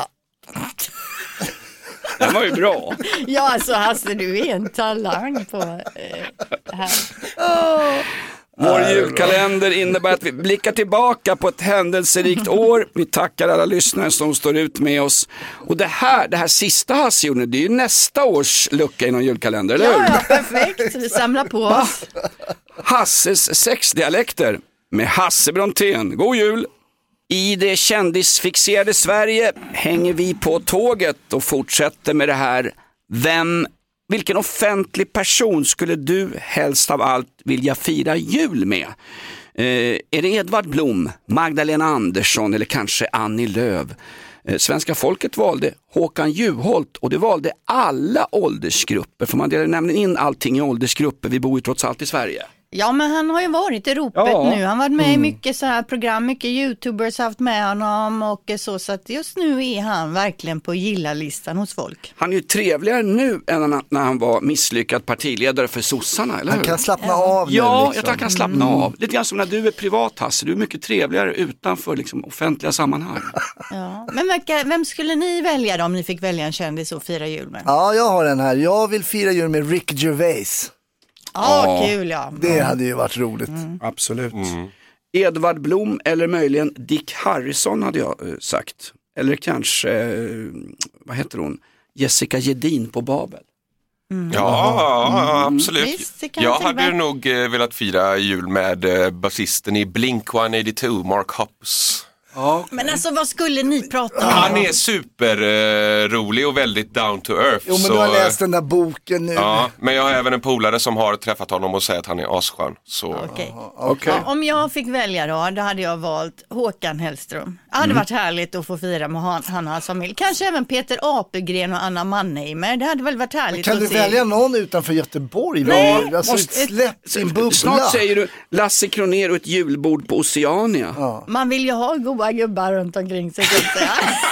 Det var ju bra. Ja, alltså Hasse, du är en talang på eh, här. Oh. Vår julkalender innebär att vi blickar tillbaka på ett händelserikt år. Vi tackar alla lyssnare som står ut med oss. Och det här, det här sista Hasse gjorde, det är ju nästa års lucka i någon julkalender, eller hur? Ja, ja, perfekt. Vi samlar på oss. Hasses sexdialekter med Hasse Brontén. God jul! I det kändisfixerade Sverige hänger vi på tåget och fortsätter med det här. Vem, vilken offentlig person skulle du helst av allt vilja fira jul med? Eh, är det Edvard Blom, Magdalena Andersson eller kanske Annie Lööf? Eh, svenska folket valde Håkan Juholt och det valde alla åldersgrupper. För man delar nämligen in allting i åldersgrupper. Vi bor ju trots allt i Sverige. Ja, men han har ju varit i ropet Ja. nu. Han har varit med Mm. i mycket så här program, mycket YouTubers har haft med honom och så, så att just nu är han verkligen på gilla-listan hos folk. Han är ju trevligare nu än när han var misslyckad partiledare för sossarna, eller hur? Han kan slappna av nu, Ja, liksom. jag tror han kan slappna Mm. av. Lite grann som när du är privat, Hasse. Du är mycket trevligare utanför liksom, offentliga sammanhang. Ja. Men vilka, vem skulle ni välja då om ni fick välja en kändis och fira jul med? Ja, jag har den här. Jag vill fira jul med Rick Gervais. Ja, Ja. kul ja. Det hade ju varit roligt. Absolut. Edvard Blom eller möjligen Dick Harrison hade jag eh, sagt. Eller kanske, eh, vad heter hon? Jessica Gedin på Babel. Ja, ja, absolut. Visst, det kan jag jag tänka hade mig. nog eh, velat fira jul med eh, basisten i Blink one eighty-two, Mark Hoppus. Ja. Men alltså vad skulle ni prata om? Han är superrolig eh, och väldigt down to earth. Jo, men så, du har läst den där boken nu. Ja, men jag har även en polare som har träffat honom och säger att han är asskön. Så... Okej. Okej. Ja, om jag fick välja då, då hade jag valt Håkan Hellström. Det hade varit härligt att få fira med han, han och hans familj. Kanske även Peter Apelgren och Anna Mannheimer. Det hade väl varit härligt Kan att du se. välja någon utanför Göteborg? Nej, alltså, måste- släpp din bubbla. Snart säger du Lasse Kronér och ett julbord på Oceania. Ja. Man vill ju ha goda gubbar runt omkring sig. Så att säga.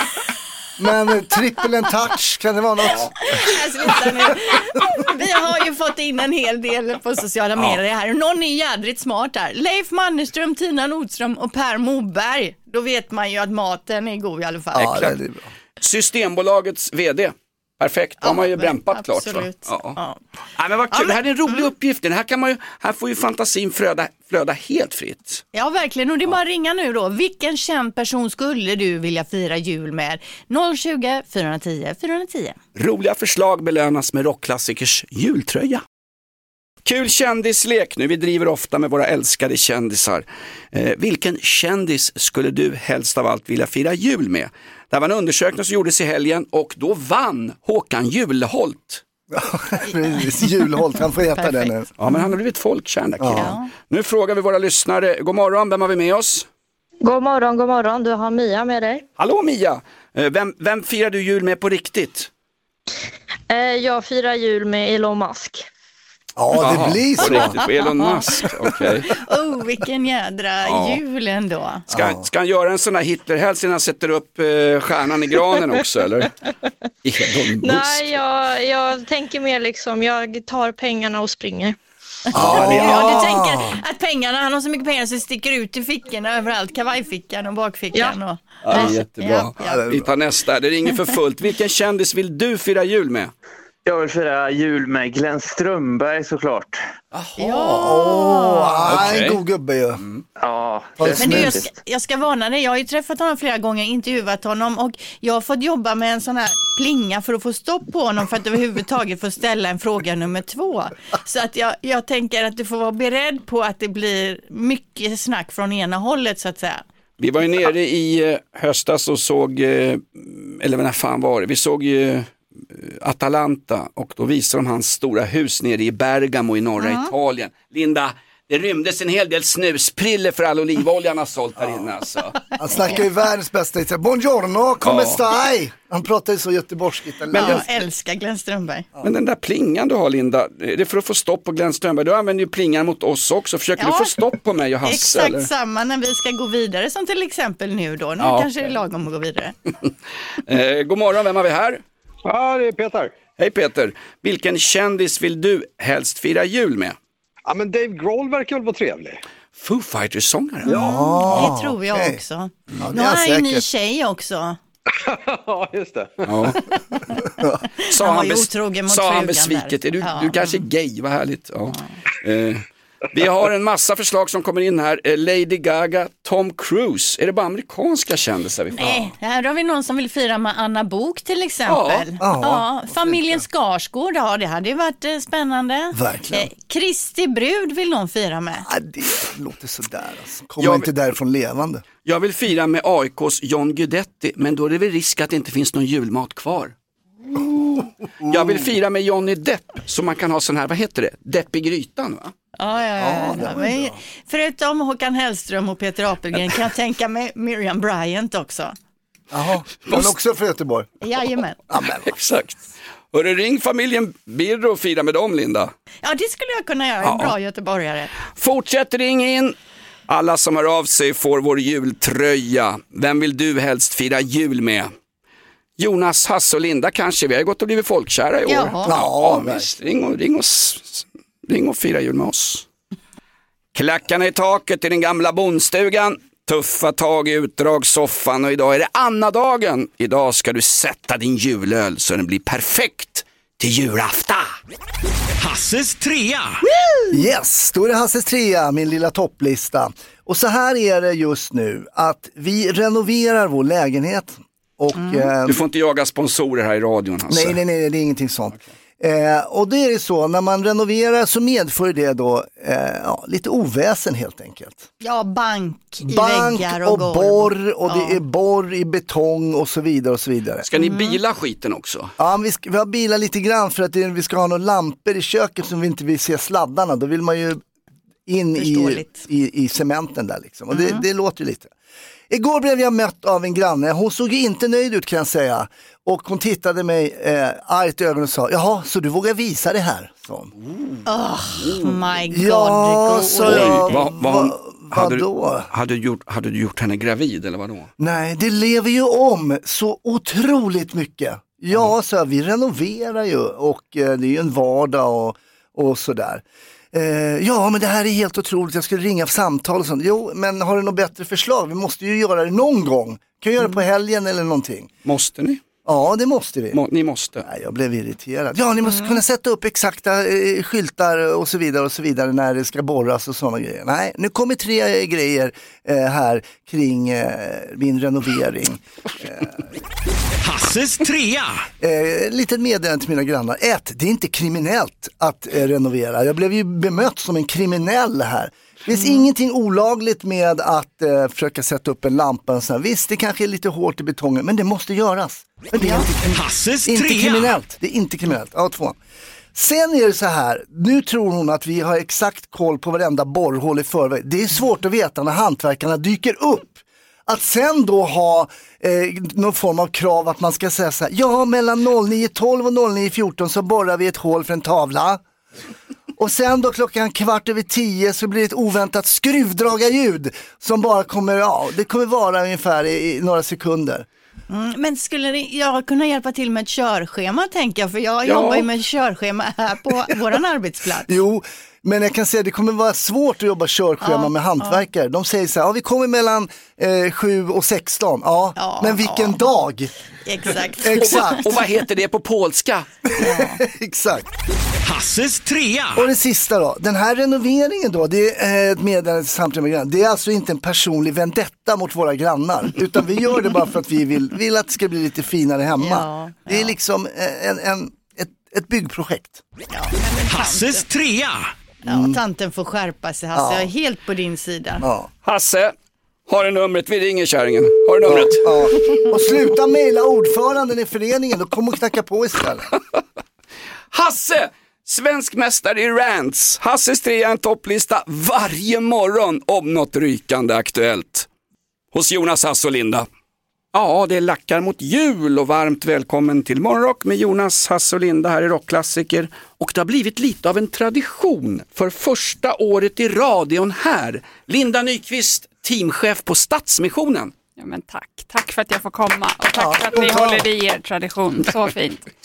Men eh, trippel en touch, kan det vara något? Jag slutar nu. Vi har ju fått in en hel del på sociala medier här. Någon är jädrigt smart här. Leif Mannerström, Tina Nordström och Per Moberg. Då vet man ju att maten är god i alla fall. Ja, det är bra. Systembolagets vd. Perfekt, de har ju Ja, brämpat klart. Va? absolut. Ja. Ja. Nej, men vad kul. Ja, men- Det här är en rolig uppgift. Det här, kan man ju, här får ju fantasin flöda, flöda helt fritt. Ja, verkligen. Och det är bara att ringa nu då. Vilken känd person skulle du vilja fira jul med? noll tjugo, fyra tio, fyra tio. Roliga förslag belönas med rockklassikers jultröja. Kul kändislek nu. Vi driver ofta med våra älskade kändisar. Eh, vilken kändis skulle du helst av allt vilja fira jul med? Det var en undersökning som gjordes i helgen och då vann Håkan Juholt. Precis, Julholt, han får heta det nu. Ja, men han har blivit folkkär där killen. Ja. Nu frågar vi våra lyssnare. God morgon, vem har vi med oss? God morgon, god morgon. Du har Mia med dig. Hallå Mia! Eh, Vem, vem firar du jul med på riktigt? Eh, jag firar jul med Elon Musk. Ja, det Jaha, blir på så. riktigt, på Elon Musk, okej. Oh, vilken jädra Ja. jul ändå. Ska, ska han göra en sån här Hitlerhälsning när han sätter upp eh, stjärnan i granen också, eller? Elon Musk. Nej, jag, jag tänker mer liksom, jag tar pengarna och springer. Ja, det är, Ja, du tänker att pengarna, han har så mycket pengar så det sticker ut i fickorna överallt. Kavajfickan och bakfickan. Ja. Och... ja, det är jättebra. Ja, ja. Vi tar nästa. Det ringer för fullt. Vilken kändis vill du fira jul med? Jag vill fira jul med Glenn Strömberg såklart. Åh, Okej. en god gubbe ju. Ja, Men Men du, jag, definitivt. ska, jag ska varna dig, jag har ju träffat honom flera gånger, intervjuat honom och jag har fått jobba med en sån här plinga för att få stopp på honom för att överhuvudtaget få ställa en fråga nummer två. Så att jag, jag tänker att du får vara beredd på att det blir mycket snack från ena hållet så att säga. Vi var ju nere i eh, höstas och såg, eh, eller när fan var det? Vi såg ju eh, Atalanta och då visade de hans stora hus nere i Bergamo i norra Mm. Italien. Linda, det rymdes en hel del snuspriller för all olivoljan har sålt här inne alltså. Han snackar ju världens bästa i Buongiorno, come Ja. stai? Han pratar ju så göteborgskigt. Men Men den- jag älskar Glenn Strömberg. Men den där plingan du har Linda, är det för att få stopp på Glenn Strömberg? Du använder ju plingan mot oss också. Försöker Ja. du få stopp på mig och Hasse? Exakt Eller? samma när vi ska gå vidare som till exempel nu då. Nu Ja. kanske det är lagom att gå vidare. Eh, god morgon, vem har vi här? Ja, det är Peter. Hej Peter, vilken kändis vill du helst fira jul med? Ja, men Dave Grohl verkar väl vara trevlig. Foo Fighters-sångaren? Ja, det tror jag okay. också. Ja, nu har jag en ny tjej också. Ja, just det. Ja. Sa han, han, bes- sa han besviket, är du, ja. du kanske är gay, vad härligt. Ja. Ja. Eh, vi har en massa förslag som kommer in här. Eh, Lady Gaga, Tom Cruise. Är det bara amerikanska kändisar vi får? Nej, här har vi någon som vill fira med Anna Bok till exempel. Ja, ja. Familjen Skarsgård, ja, det hade ju varit eh, spännande. Verkligen. Eh, Kristi brud vill någon fira med. Ja, det låter sådär. Alltså. Kommer jag inte vill... därifrån levande. Jag vill fira med A I K:s John Guidetti, men då är det väl risk att det inte finns någon julmat kvar. Oh. Jag vill fira med Johnny Depp, så man kan ha sån här, vad heter det? Depp i grytan, va? Ja, ja, ja. ja men, förutom Håkan Hellström och Peter Apelgren kan jag tänka mig Miriam Bryant också. Jaha, men också för Göteborg. Jajamän. Amen. Exakt. Hörru, ring familjen Birro och fira med dem, Linda. Ja, det skulle jag kunna göra, ja. Bra göteborgare. Fortsätt ring in. Alla som hör av sig får vår jultröja. Vem vill du helst fira jul med? Jonas, Hasse och Linda kanske. Vi har gått och blivit folkkära i år. Jaha. Ja, ja visst. Ring och, ring, och, ring och fira jul med oss. Klackarna i taket i den gamla bondstugan. Tuffa tag i utdragssoffan och idag är det Anna-dagen. Idag ska du sätta din julöl så den blir perfekt till julafton. Hasses trea. Yes, då är det Hasses trea, min lilla topplista. Och så här är det just nu att vi renoverar vår lägenhet. Och, mm. eh, du får inte jaga sponsorer här i radion. Hasse. Nej, nej, nej, det är ingenting sånt. Okay. Eh, och det är det så, när man renoverar så medför det då eh, ja, lite oväsen helt enkelt. Ja, bank i bank väggar och, och golv. borr och ja. det är borr i betong och så vidare och så vidare. Ska ni bila skiten också? Ja, vi, ska, vi har bilar lite grann för att det, vi ska ha några lampor i köket som vi inte vill se sladdarna. Då vill man ju in i, i, i cementen där liksom. Och mm. det, det låter ju lite. Igår blev jag mött av en granne. Hon såg inte nöjd ut kan jag säga. Och hon tittade mig eh, argt i ögonen och sa, jaha, så du vågar visa det här? Så. Oh my god. Ja, så jag, vad, vad, hon, vad hade, då? Du, hade, du gjort, hade du gjort henne gravid eller vad då? Nej, det lever ju om så otroligt mycket. Ja, mm. så vi renoverar ju och eh, det är ju en vardag och, och sådär. Uh, ja, men det här är helt otroligt. Jag skulle ringa för samtal och sånt. Jo, men har du något bättre förslag? Vi måste ju göra det någon gång. Kan vi göra det på helgen eller någonting? Måste ni? Ja, det måste vi. Må, ni måste? Nej, jag blev irriterad. Ja, ni måste mm. kunna sätta upp exakta eh, skyltar och så vidare och så vidare när det ska borras och sådana grejer. Nej, nu kommer tre eh, grejer eh, här kring eh, min renovering. Eh, Hasses trea. Eh, lite meddelande till mina grannar. Ett, det är inte kriminellt att eh, renovera. Jag blev ju bemött som en kriminell här. Det finns mm. ingenting olagligt med att eh, försöka sätta upp en lampa. Och så. Visst, det kanske är lite hårt i betongen, men det måste göras. Men det är inte, krim- Hasses inte trea. kriminellt. Det är inte kriminellt. Ja, två. Sen är det så här, nu tror hon att vi har exakt koll på varenda borrhål i förväg. Det är svårt att veta när hantverkarna dyker upp. Att sen då ha eh, någon form av krav att man ska säga så här, ja, mellan nio tolv och nio fjorton så borrar vi ett hål för en tavla. Och sen då klockan kvart över tio så blir det ett oväntat skruvdragarljud som bara kommer, ja, det kommer vara ungefär i, i några sekunder. Mm, men skulle jag kunna hjälpa till med ett körschema, tänker jag, för jag Ja. jobbar ju med ett körschema här på våran arbetsplats. Jo, men jag kan säga att det kommer vara svårt att jobba körschema Ja, med hantverkare. De säger så här, ja, vi kommer mellan eh, sju och sexton. Ja, Ja, men vilken ja. dag? Exakt. Exakt. Och vad heter det på polska? Exakt. Hasses trea. Och det sista då, den här renoveringen då, det är ett meddelande samtidigt med grannar. Det är alltså inte en personlig vendetta mot våra grannar, utan vi gör det bara för att vi vill, vill att det ska bli lite finare hemma. Ja, det är ja. liksom en, en, ett, ett byggprojekt. Ja, men Hasses trea. Ja, tanten får skärpa sig, Hasse. Ja. Jag är helt på din sida. Ja. Hasse, har du numret? Vi ringer kärringen. Har du numret? Ja, ja. Och sluta mejla ordföranden i föreningen, då kommer hon knacka på istället. Hasse, svensk mästare i rants. Hasses trea, en topplista varje morgon om något rykande aktuellt. Hos Jonas, Hasse och Linda. Ja, det lackar mot jul och varmt välkommen till Morgonrock med Jonas, Hasse och Linda här i Rockklassiker. Och det har blivit lite av en tradition för första året i radion här. Linda Nyqvist, teamchef på Stadsmissionen. Ja, men tack. Tack för att jag får komma och tack ja, för att ni ja. håller i er tradition. Så fint.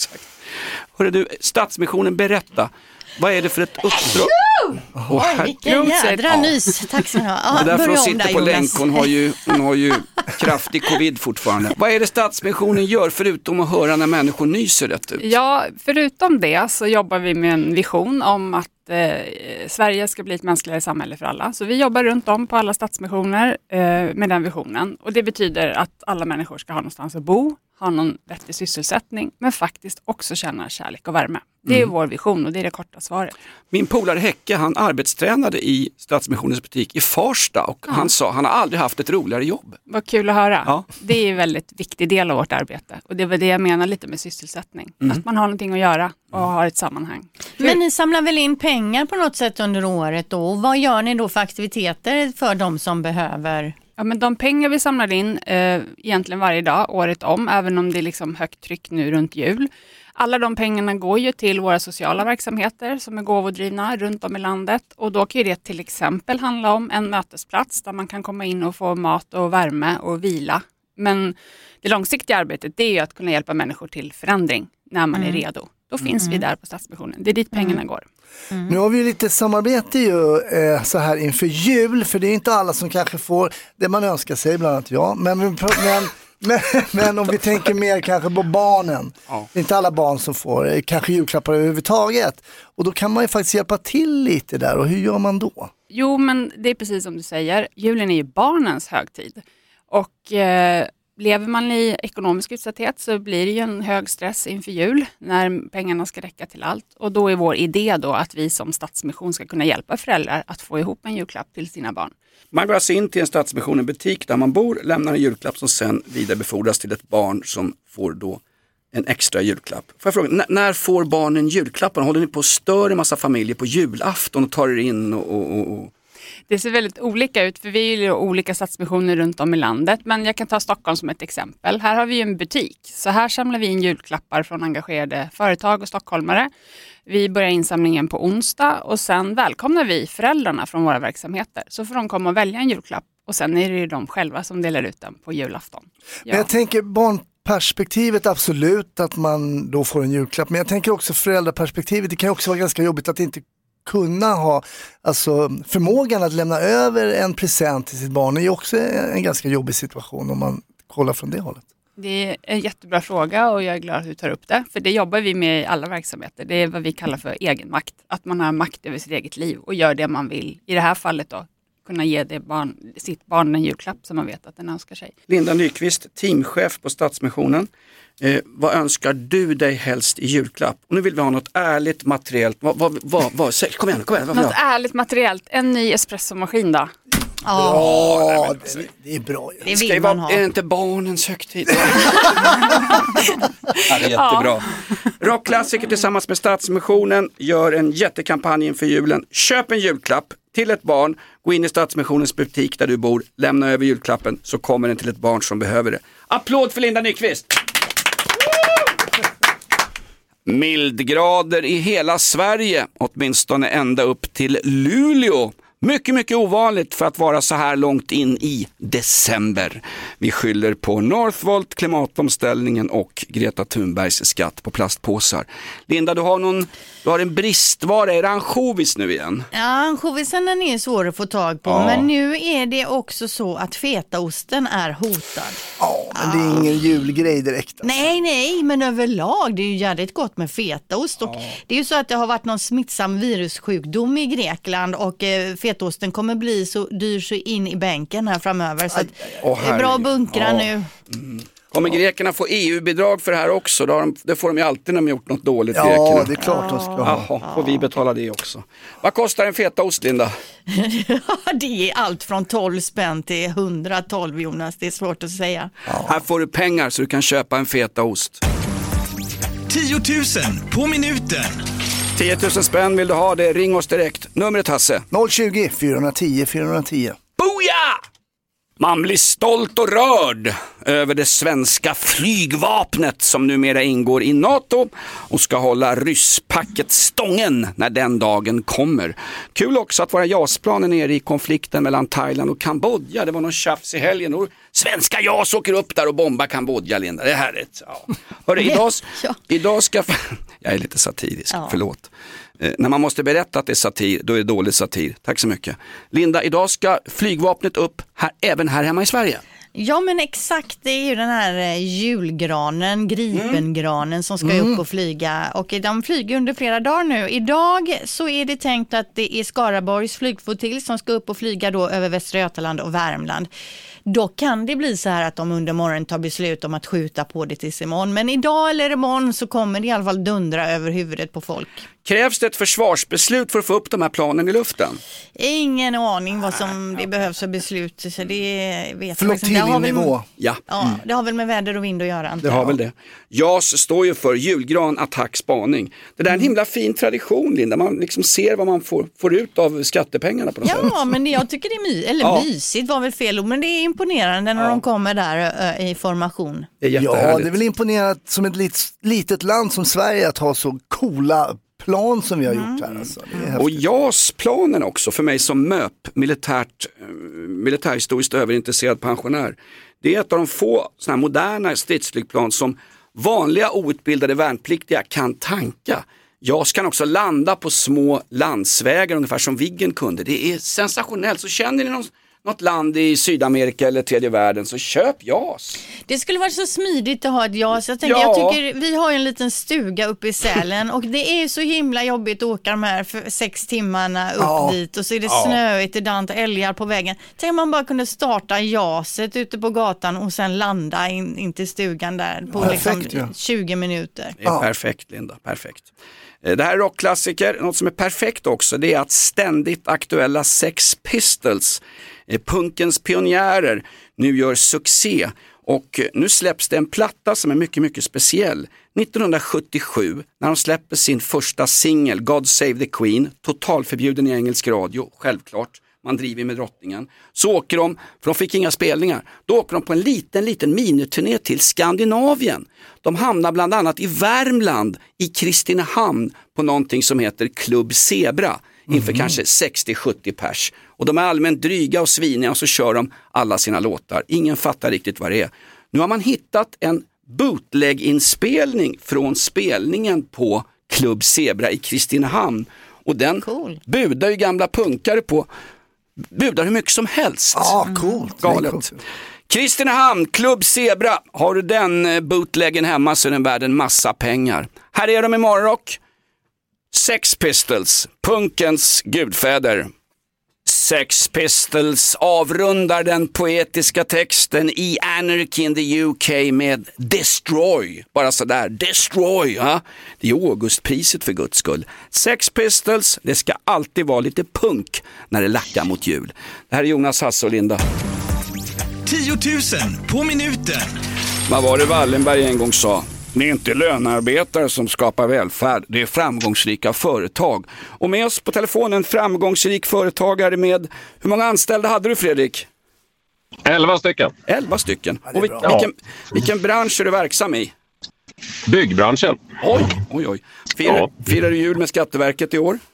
Hörru du, Stadsmissionen, berätta. Vad är det för ett uppdrag? Oh, Oj, vilken jädra nys. Tack så mycket. Ja, det är därför hon sitter där, på Jonas. länk. Hon har ju, hon har ju kraftig covid fortfarande. Vad är det Stadsmissionen gör förutom att höra när människor nyser rätt ut? Ja, förutom det så jobbar vi med en vision om att eh, Sverige ska bli ett mänskligare samhälle för alla. Så vi jobbar runt om på alla stadsmissioner eh, med den visionen. Och det betyder att alla människor ska ha någonstans att bo, ha någon vettig sysselsättning, men faktiskt också känna kärlek och värme. Det är Mm. vår vision och det är det korta svaret. Min polare Häcke, han arbetstränade i Stadsmissionens butik i Farsta och Ja. han sa han har aldrig haft ett roligare jobb. Vad kul att höra. Ja. Det är en väldigt viktig del av vårt arbete. Och det var det jag menar lite med sysselsättning. Mm. Att man har någonting att göra och har ett sammanhang. Men ni samlar väl in pengar på något sätt under året då? Och vad gör ni då för aktiviteter för de som behöver? Ja, men de pengar vi samlar in eh, egentligen varje dag, året om, även om det är liksom högt tryck nu runt jul. Alla de pengarna går ju till våra sociala verksamheter som är gåvodrivna runt om i landet. Och då kan ju det till exempel handla om en mötesplats där man kan komma in och få mat och värme och vila. Men det långsiktiga arbetet, det är ju att kunna hjälpa människor till förändring när man Mm. är redo. Då finns Mm. vi där på Stadsmissionen. Det är dit pengarna Mm. går. Mm. Nu har vi ju lite samarbete ju eh, så här inför jul, för det är inte alla som kanske får det man önskar sig, bland annat jag. Men, men, men, men om vi tänker mer kanske på barnen, Ja. det är inte alla barn som får eh, kanske julklappar överhuvudtaget. Och då kan man ju faktiskt hjälpa till lite där, och hur gör man då? Jo, men det är precis som du säger. Julen är ju barnens högtid. Och eh, lever man i ekonomisk utsatthet så blir det ju en hög stress inför jul när pengarna ska räcka till allt. Och då är vår idé då att vi som Stadsmission ska kunna hjälpa föräldrar att få ihop en julklapp till sina barn. Man går alltså in till en Stadsmissionen butik där man bor, lämnar en julklapp som sen vidarebefordras till ett barn som får då en extra julklapp. Får jag fråga, n- när får barnen julklappar? Håller ni på att störa en massa familjer på julafton och tar er in och... och, och, och... Det ser väldigt olika ut för vi är ju olika stadsmissioner runt om i landet. Men jag kan ta Stockholm som ett exempel. Här har vi ju en butik. Så här samlar vi in julklappar från engagerade företag och stockholmare. Vi börjar insamlingen på onsdag och sen välkomnar vi föräldrarna från våra verksamheter. Så får de komma och välja en julklapp och sen är det ju de själva som delar ut den på julafton. Ja. Men jag tänker barnperspektivet, absolut att man då får en julklapp. Men jag tänker också föräldraperspektivet, det kan ju också vara ganska jobbigt att inte kunna ha, alltså förmågan att lämna över en present till sitt barn är ju också en ganska jobbig situation om man kollar från det hållet. Det är en jättebra fråga och jag är glad att du tar upp det. För det jobbar vi med i alla verksamheter. Det är vad vi kallar för egenmakt. Att man har makt över sitt eget liv och gör det man vill. I det här fallet då, kunna ge det barn, sitt barn en julklapp som man vet att den önskar sig. Linda Nyqvist, teamchef på Stadsmissionen. Eh, vad önskar du dig helst i julklapp? Och nu vill vi ha något ärligt materiellt. Vad, vad, vad, vad, säg, kom igen, kom igen. Vad vill Något du ha? ärligt materiellt. En ny espressomaskin då. Ja, det, det är bra. Det Ska vill ju man vara, ha. är det inte barnens högtid? Ja, det är jättebra. Rockklassiker tillsammans med Stadsmissionen gör en jättekampanj inför julen. Köp en julklapp till ett barn, gå in i Stadsmissionens butik där du bor, lämna över julklappen så kommer den till ett barn som behöver det. Applåd för Linda Nyqvist! Mildgrader i hela Sverige, åtminstone ända upp till Luleå. Mycket, mycket ovanligt för att vara så här långt in i december. Vi skyller på Northvolt, klimatomställningen och Greta Thunbergs skatt på plastpåsar. Linda, du har, någon, du har en bristvara. Är det ansjovis nu igen? Ja, ansjovisen är svår att få tag på. Ja. Men nu är det också så att fetaosten är hotad. Ja, men det är ingen julgrej direkt. Alltså. Nej, nej, men överlag det är ju jävligt gott med fetaost. Och det är ju så att det har varit någon smittsam virussjukdom i Grekland och eh, fetaosten kommer bli så dyr så in i bänken här framöver. Så att Åh, det är bra att bunkra ja. nu. Mm. Kommer grekerna få E U-bidrag för det här också? Det, har de, det får de ju alltid när de gjort något dåligt. Ja, grekerna. det är klart de ska ha. Jaha, får vi betala det också. Vad kostar en fetaost, Linda? Det är allt från tolv spänn till hundratolv, Jonas. Det är svårt att säga. Ja. Här får du pengar så du kan köpa en fetaost. tio tusen på minuten. tio tusen spänn vill du ha det. Ring oss direkt. Numret, Hasse. noll tjugo, fyrahundratio, fyrahundratio. Boja! Man blir stolt och rörd över det svenska flygvapnet som numera ingår i NATO och ska hålla rysspacket stången när den dagen kommer. Kul också att våra JAS-plan är nere i konflikten mellan Thailand och Kambodja. Det var någon tjafs i helgen och svenska JAS åker upp där och bombar Kambodja, Linda. Det är härligt. Ja. Hörru, idag, idag ska... Jag är lite satirisk, ja. Förlåt. Eh, när man måste berätta att det är satir, då är det dålig satir. Tack så mycket. Linda, idag ska flygvapnet upp här, även här hemma i Sverige. Ja, men exakt, det är ju den här julgranen, gripengranen mm. som ska mm. upp och flyga, och de flyger under flera dagar nu. Idag så är det tänkt att det är Skaraborgs flygflottilj som ska upp och flyga då över Västra Götaland och Värmland. Då kan det bli så här att de under morgonen tar beslut om att skjuta på det tills imorgon. Men idag eller imorgon så kommer det i alla fall dundra över huvudet på folk. Krävs det ett försvarsbeslut för att få upp de här planen i luften? Ingen aning vad som det behövs för beslut. Så det vet Flottiljnivå. Ja. Ja, mm. Det har väl med väder och vind att göra. Det har väl det. JAS står ju för julgran, attack, spaning. Det där är en himla fin tradition, Linda. Man liksom ser vad man får, får ut av skattepengarna på något ja, sätt. Ja, men det, jag tycker det är my, eller ja. mysigt var väl fel ord, men det är imponerande när ja. de kommer där ö, i formation. Det är ja, det är väl imponerande som ett lit, litet land som Sverige att ha så coola plan som vi har mm. gjort här. Alltså. Och JAS-planen också, för mig som MÖP, militärt, militärhistoriskt överintresserad pensionär. Det är ett av de få såna här moderna stridsflygplan som vanliga outbildade värnpliktiga kan tanka. JAS kan också landa på små landsvägar ungefär som Viggen kunde. Det är sensationellt. Så känner ni någon, något land i Sydamerika eller tredje världen, så köp JAS. Det skulle vara så smidigt att ha ett JAS. Jag, tänker, ja. jag tycker vi har en liten stuga uppe i Sälen och det är så himla jobbigt att åka de här för sex timmarna upp ja. dit och så är det ja. snöigt, det dant älgar på vägen. Tänk om man bara kunde starta JASet ute på gatan och sen landa in, in till stugan där på perfekt, liksom ja. tjugo minuter. Det är ja. perfekt, Linda, perfekt. Det här är rockklassiker. Något som är perfekt också, det är att ständigt aktuella Sex Pistols, punkens pionjärer, nu gör succé. Och nu släpps det en platta som är mycket, mycket speciell. nittonhundrasjuttiosju, när de släpper sin första singel, God Save the Queen, totalförbjuden i engelsk radio, självklart. Man driver med drottningen. Så åker de, för de fick inga spelningar. Då åker de på en liten, liten miniturné till Skandinavien. De hamnar bland annat i Värmland, i Kristinehamn, på någonting som heter Club Zebra. Inför mm. kanske sextio sjuttio pers. Och de är allmänt dryga och sviniga och så kör de alla sina låtar. Ingen fattar riktigt vad det är. Nu har man hittat en bootleg-inspelning från spelningen på Club Zebra i Kristinehamn. Och den cool. budar ju gamla punkare på. Budar hur mycket som helst. Ja, ah, coolt. Galet. Coolt. Kristinehamn, Club Zebra. Har du den bootleggen hemma så är den värd en massa pengar. Här är de i morgonrock. Sex Pistols, punkens gudfäder. Sex Pistols avrundar den poetiska texten i Anarchy in the U K med Destroy. Bara sådär, Destroy. Ja? Det är Augustpriset för Guds skull. Sex Pistols, det ska alltid vara lite punk när det lackar mot jul. Det här är Jonas, Hasse och Linda. tio tusen på minuten. Vad var det Wallenberg en gång sa? Det är inte lönearbetare som skapar välfärd, det är framgångsrika företag. Och med oss på telefonen, framgångsrik företagare med, hur många anställda hade du, Fredrik? Elva stycken. Elva stycken. Och vil- vilken, vilken bransch är du verksam i? Byggbranschen. Oj, oj, oj. Firar, ja. firar du jul med Skatteverket i år?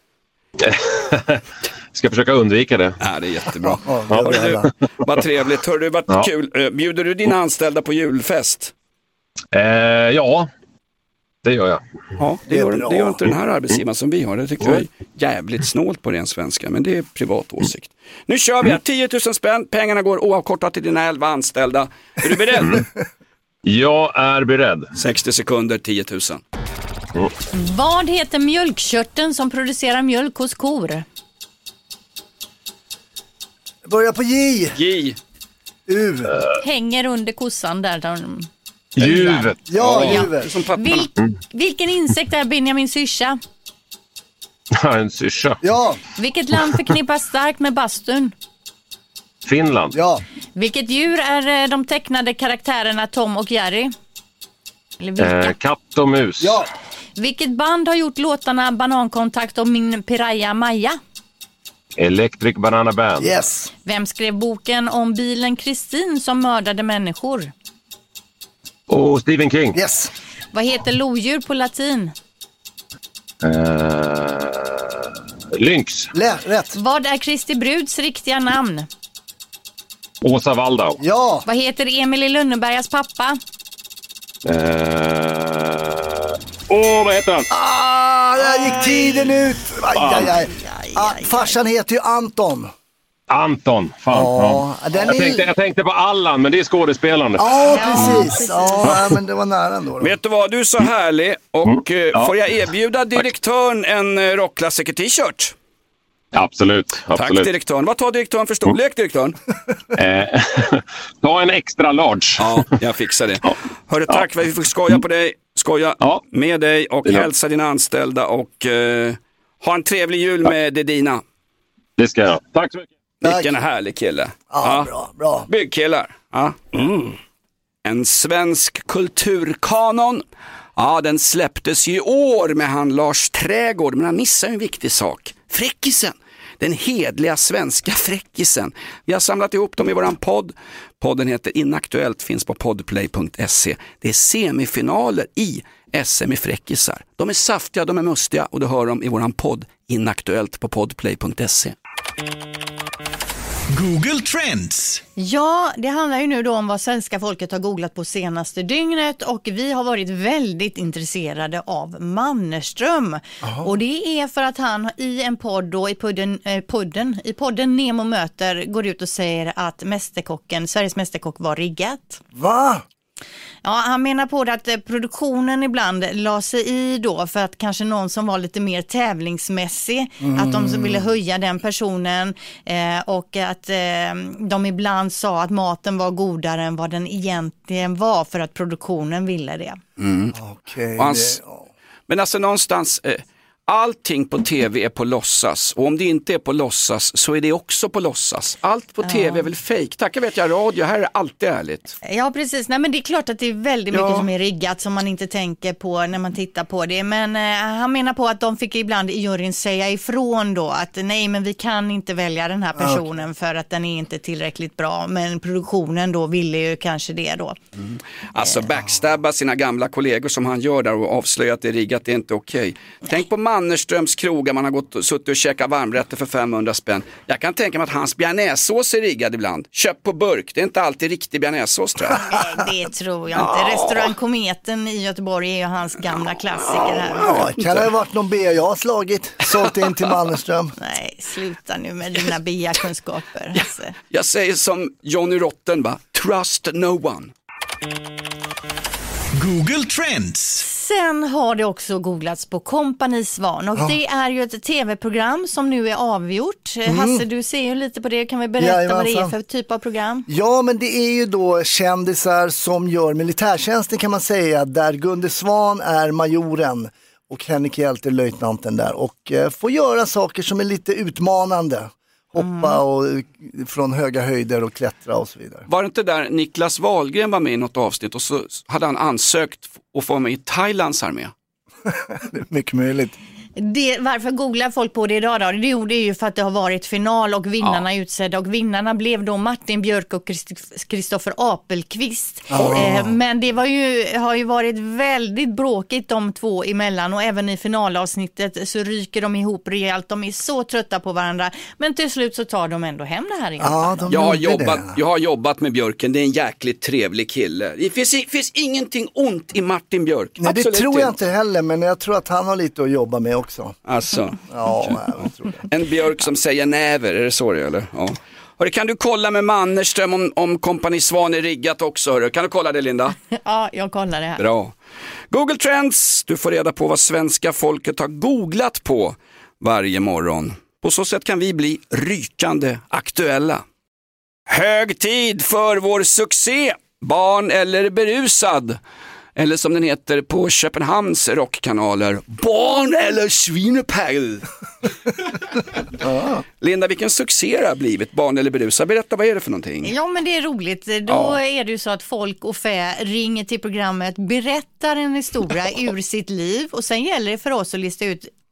Ska försöka undvika det. Ja, det är jättebra. Ja, ja, du, vad trevligt. Hör du, vad ja. kul. Bjuder du dina anställda på julfest? Eh, ja, det gör jag. Ja, det gör, det gör inte den här arbetsgivaren som vi har. Det tycker jag är jävligt snålt på ren svenska, men det är privat åsikt. Nu kör vi, tio tusen spänn, pengarna går oavkortat till dina elva anställda. Är du beredd? Jag är beredd. sextio sekunder, tio tusen. Mm. Vad heter mjölkkörteln som producerar mjölk hos kor? Börja på J. J. U. Hänger under kossan där de... Juvet. Ja, juvet. Vil- vilken insekt är Benjamin syrsa? Ja, en syrsa. Ja. Vilket land förknippas starkt med bastun? Finland. Ja. Vilket djur är de tecknade karaktärerna Tom och Jerry? Eller vilka? Eh, katt och mus. Ja. Vilket band har gjort låtarna Banankontakt och Min Piraya Maja? Electric Banana Band. Yes. Vem skrev boken om bilen Kristin som mördade människor? Och Stephen King. Yes. Vad heter lodjur på latin? Uh, Lynx. Lä, rätt. Vad är Kristi Bruds riktiga namn? Åsa Waldau. Ja. Vad heter Emil i Lönnebergas pappa? Åh, uh... oh, vad heter han? Ah, där gick tiden ut. Aj, aj, aj. Ah, farsan heter ju Anton. Anton, fan. Ja, ja. den Jag, är... tänkte, jag tänkte på Allan, men det är skådespelande. Ja, precis. Ja, men det var nära ändå. Vet du vad, du är så härlig. Och mm. ja. Får jag erbjuda direktören en rockklassiker t-shirt? Absolut, absolut. Tack direktören. Vad tar direktören för storlek, direktören? Eh, ta en extra large. Ja, jag fixar det. Ja. Hörru, tack för att vi fick skoja på dig. Skoja ja. med dig och hälsa dina anställda. Och uh, ha en trevlig jul tack. med det dina. Det ska jag. Tack så mycket. Vilken härlig kille. Ja, ja. bra, bra. Byggkillar. Ja. Mm. En svensk kulturkanon. Ja, den släpptes ju i år med han Lars Trägård. Men han missar en viktig sak. Fräckisen. Den hedliga svenska fräckisen. Vi har samlat ihop dem i våran podd. Podden heter Inaktuellt, finns på podplay punkt se. Det är semifinaler i S M i fräckisar. De är saftiga, de är mustiga och du hör dem i våran podd Inaktuellt på podplay punkt se. Google Trends. Ja, det handlar ju nu då om vad svenska folket har googlat på senaste dygnet och vi har varit väldigt intresserade av Mannerström. Aha. Och det är för att han i en podd då, i podden, eh, podden, i podden Nemo möter går ut och säger att mästerkocken, Sveriges mästerkock var riggat. Va? Ja, han menar på det att produktionen ibland la sig i då för att kanske någon som var lite mer tävlingsmässig, mm. att de ville höja den personen eh, och att eh, de ibland sa att maten var godare än vad den egentligen var för att produktionen ville det. Mm. Okay, Hans, det... Men alltså någonstans... Eh... Allting på tv är på låtsas och om det inte är på låtsas så är det också på låtsas. Allt på tv ja. är väl fejk. Tack, jag vet jag radio, här är alltid ärligt. Ja, precis. Nej, men det är klart att det är väldigt mycket ja. som är riggat som man inte tänker på när man tittar på det. Men eh, han menar på att de fick ibland i juryn säga ifrån då att nej, men vi kan inte välja den här personen okay. för att den är inte tillräckligt bra. Men produktionen då ville ju kanske det då. Mm. Alltså backstabba sina gamla kollegor som han gör där och avslöja att det är riggat, det är inte okej. Okay. Tänk på Mannerströms krogar, man har gått och suttit och käkat varmrätter för femhundra spänn. Jag kan tänka mig att hans bearnaisesås är riggad ibland. Köp på burk, det är inte alltid riktig bearnaisesås tror jag. Nej, det tror jag inte. Restaurang Kometen i Göteborg är ju hans gamla klassiker här. Ja, kan det ha varit någon bea jag har slagit? Sålt in till Mannerström. Nej, sluta nu med dina bea-kunskaper. Alltså. Jag säger som Johnny Rotten, va? Trust no one. Google Trends. Sen har det också googlats på Kompani Svan och ja. det är ju ett tv-program som nu är avgjort. Mm. Hasse, du ser ju lite på det. Kan vi berätta ja, vad det är för typ av program? Ja, men det är ju då kändisar som gör militärtjänsten kan man säga, där Gunde Svan är majoren och Henrik Hjelt är löjtnanten där och eh, får göra saker som är lite utmanande. Hoppa och från höga höjder och klättra och så vidare. Var det inte där Niklas Wahlgren var med i något avsnitt och så hade han ansökt att få med i Thailands armé? Det är mycket möjligt. Det, varför googlar folk på det idag då? Det gjorde ju för att det har varit final och vinnarna ja. utsedda och vinnarna blev då Martin Björk och Kristoffer Apelqvist. Oh. Eh, men det var ju, har ju varit väldigt bråkigt de två emellan och även i finalavsnittet så ryker de ihop rejält. De är så trötta på varandra men till slut så tar de ändå hem det här. Ja, de jag, har jobbat, jag har jobbat med Björken, det är en jäkligt trevlig kille. Det finns, finns ingenting ont i Martin Björk. Nej, det Absolut tror jag inte heller, men jag tror att han har lite att jobba med också. Alltså. Ja, jag tror det. En Björk som säger näver, är det så det eller? Ja. Hörru, kan du kolla med Mannerström om, om Kompani Svan är riggat också? Hörru? Kan du kolla det, Linda? Ja, jag kollar det här. Bra. Google Trends, du får reda på vad svenska folket har googlat på varje morgon. På så sätt kan vi bli rykande aktuella. Hög tid för vår succé, Barn eller berusad. Eller som den heter på Köpenhamns rockkanaler, Barn eller svinepärl. ah. Linda, vilken succé det har blivit, Barn eller berusad. Berätta, vad är det för någonting? Ja, men det är roligt. Då ja. är det ju så att folk och fä ringer till programmet, berättar en historia ur sitt liv och sen gäller det för oss att lista ut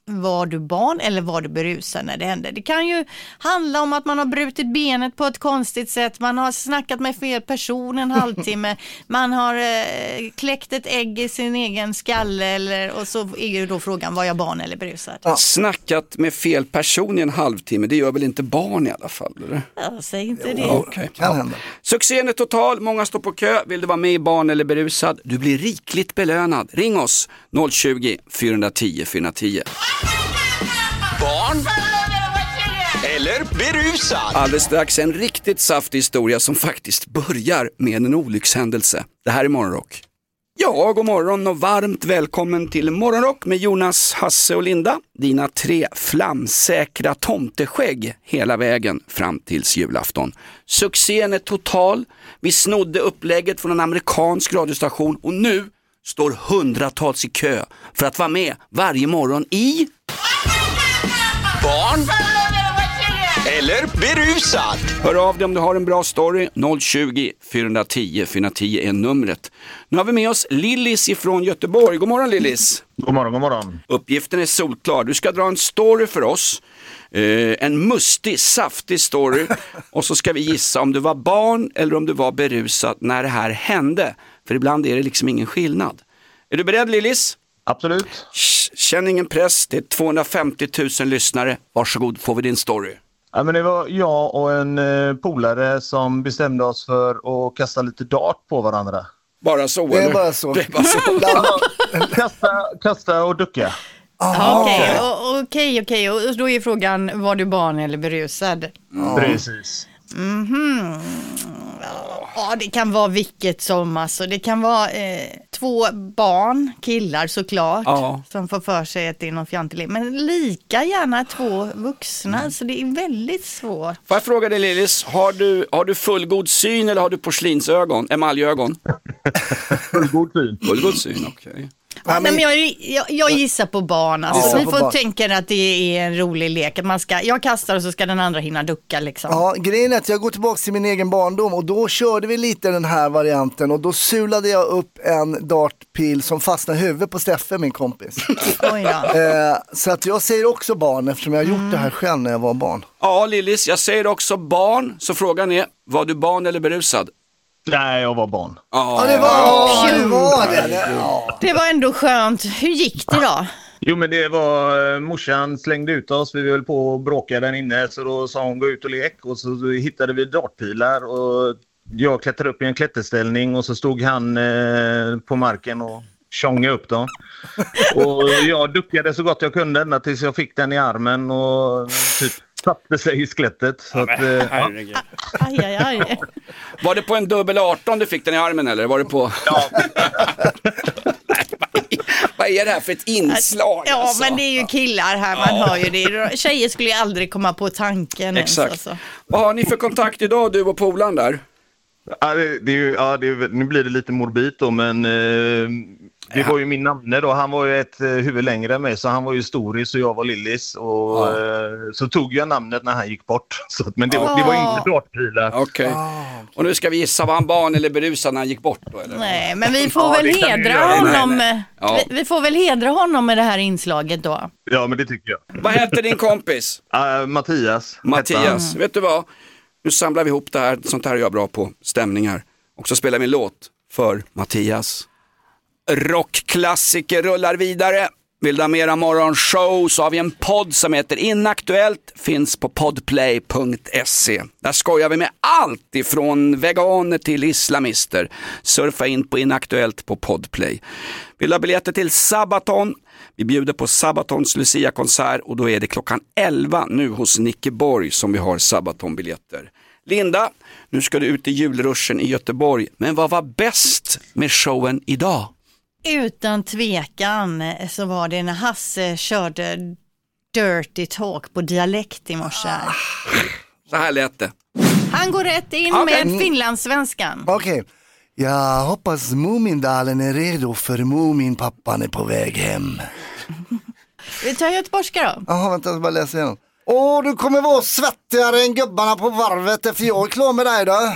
var du barn eller var du berusad när det hände? Det kan ju handla om att man har brutit benet på ett konstigt sätt, man har snackat med fel person en halvtimme, man har eh, kläckt ett ägg i sin egen skalle, eller, och så är ju då frågan, var jag barn eller berusad? Ja. Snackat med fel person i en halvtimme, det gör väl inte barn i alla fall? Eller? Jag säger inte jo, det. Okay. Kan hända. Succén är total, många står på kö. Vill du vara med i Barn eller berusad? Du blir rikligt belönad. Ring oss noll tjugo, fyra tio, fyra tio. Barn eller berusad? Alldeles strax en riktigt saftig historia som faktiskt börjar med en olyckshändelse. Det här är Morgonrock. Ja, god morgon och varmt välkommen till Morgonrock med Jonas, Hasse och Linda. Dina tre flamsäkra tomteskägg hela vägen fram tills julafton. Succén är total. Vi snodde upplägget från en amerikansk radiostation och nu står hundratals i kö för att vara med varje morgon i... Barn eller berusad? Hör av dig om du har en bra story. noll tjugo, fyra tio, fyra tio är numret. Nu har vi med oss Lillis ifrån Göteborg. God morgon Lillis. God morgon, god morgon. Uppgiften är solklar. Du ska dra en story för oss. Eh, en mustig, saftig story. Och så ska vi gissa om du var barn eller om du var berusad när det här hände. För ibland är det liksom ingen skillnad. Är du beredd Lillis? Absolut. Känn ingen press, det är tvåhundrafemtio tusen lyssnare. Varsågod, får vi din story. Ja, men det var jag och en eh, polare som bestämde oss för att kasta lite dart på varandra. Bara så? Det är eller? bara så. Det är bara så. kasta, kasta och ducka. Okej, okej, okej. Och då är frågan, var du barn eller berusad? Ja. Precis. Mhm. Ja, det kan vara vilket som, alltså. Det kan vara eh, två barn, killar såklart, ja. Som får för sig att det är någon fjantelig. Men lika gärna två vuxna, mm. Så det är väldigt svårt. Får jag fråga dig Lillis, har du, har du fullgod syn eller har du porslinsögon, emaljögon? Fullgod syn. Fullgod syn, okej. Okay. Ja, men jag, jag, jag gissar på barn, alltså. Ni får barn. Tänka att det är en rolig lek, att man ska, jag kastar och så ska den andra hinna ducka liksom. Ja, grejen är att jag går tillbaka till min egen barndom och då körde vi lite den här varianten och då sulade jag upp en dartpil som fastnade i huvudet på Steffe, min kompis. Oj då. eh, så att jag säger också barn eftersom jag har gjort mm. det här själv när jag var barn. Ja Lillis, jag säger också barn, så frågan är, var du barn eller berusad? Nej, jag var barn. Ja, det var, det var det. Ja. Det var ändå skönt. Hur gick det då? Jo, men det var, morsan slängde ut oss, vi höll på och bråka där inne, så då sa hon gå ut och lek och så hittade vi dartpilar och jag klättrade upp i en klätterställning och så stod han eh, på marken och tjongade upp dem. Och jag duckade så gott jag kunde ända tills jag fick den i armen och typ satte sig i skelettet. Så ja, att, herregud. Ja. Aj, aj, aj. Var det på en dubbel arton du fick den i armen eller var det på... Ja. Vad är det här för ett inslag? Ja, alltså? Men det är ju killar här, man ja. Hör ju det. Tjejer skulle ju aldrig komma på tanken. Exakt. Ens, alltså. Vad har ni för kontakt idag, du och polaren där? Ja, det, det är ju, ja det är, nu blir det lite morbid då, men eh, det var ju min namne då. Han var ju ett eh, huvud längre än mig, så han var ju Storis och jag var Lillis. Och ja. eh, så tog jag namnet när han gick bort. Så, men det, oh. det var inte dartpilar. Okej. Okay. Oh. Och nu ska vi gissa, var han barn eller berusad när han gick bort då? Eller? Nej, men vi får ja, väl hedra honom. Nej, nej. Ja. Vi, vi får väl hedra honom med det här inslaget då. Ja, men det tycker jag. Vad heter din kompis? Uh, Mattias. Mattias, mm. Vet du vad? Nu samlar vi ihop det här, sånt här är jag bra på, stämningar. Och så spelar vi en låt för Mattias. Rockklassiker rullar vidare. Vill du ha mera morgonshow så har vi en podd som heter Inaktuellt. Finns på podplay punkt se. Där skojar vi med allt ifrån veganer till islamister. Surfa in på Inaktuellt på Podplay. Vill du ha biljetter till Sabaton? Vi bjuder på Sabatons Lucia-konsert och då är det klockan elva nu hos Nickeborg som vi har Sabaton-biljetter. Linda, nu ska du ut i julruschen i Göteborg. Men vad var bäst med showen idag? Utan tvekan så var det när Hasse körde Dirty Talk på dialekt i morse. Ah, så här lät det. Han går rätt in okay. med finlandssvenskan. Okej. Okay. Jag hoppas Mumindalen är redo för Muminpappan är på väg hem. Vi tar göteborgska då. Jaha, vänta, jag ska bara läsa igenom. Åh, du kommer vara svettigare än gubbarna på varvet, för jag är klar med dig då.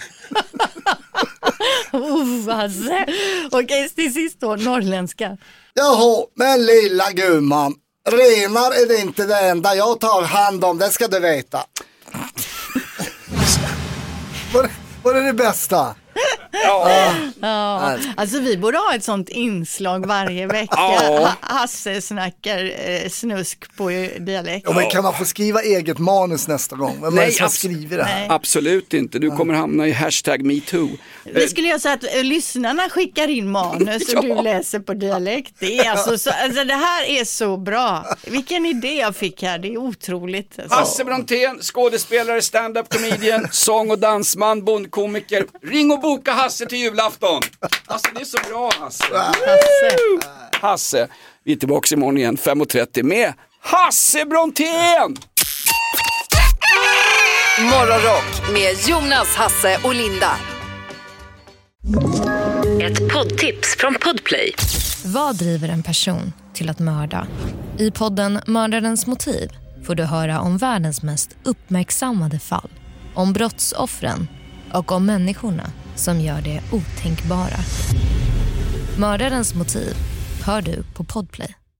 oh, Hasse. Okej, till sist då, norrländska. Jaha, men lilla gumman. Renar är det inte det enda jag tar hand om, det ska du veta. Var, var är det bästa? Ja. Ja. Alltså vi borde ha ett sånt inslag varje vecka. Ja. Hasse snackar eh, snusk på dialekt. Ja, men kan man få skriva eget manus nästa gång? Vem Nej, som abs- skriver det här? absolut inte. Du kommer hamna i hashtag MeToo. Vi skulle göra så att eh, lyssnarna skickar in manus och Ja. du läser på dialekt. Det är alltså, så, alltså det här är så bra. Vilken idé jag fick här, det är otroligt. Alltså. Hasse Brontén, skådespelare, stand-up comedian, sång- och dansman, bondkomiker. Ring och boka Hasse till julafton. Alltså det är så bra, Hasse. Hasse. Hasse. Vi är tillbaka imorgon igen fem och trettio med Hasse Brontén. Morgonrock med Jonas, Hasse och Linda. Ett poddtips från Podplay. Vad driver en person till att mörda? I podden Mördarens motiv får du höra om världens mest uppmärksammade fall. Om brottsoffren och om människorna som gör det otänkbara. Mördarens motiv hör du på Podplay.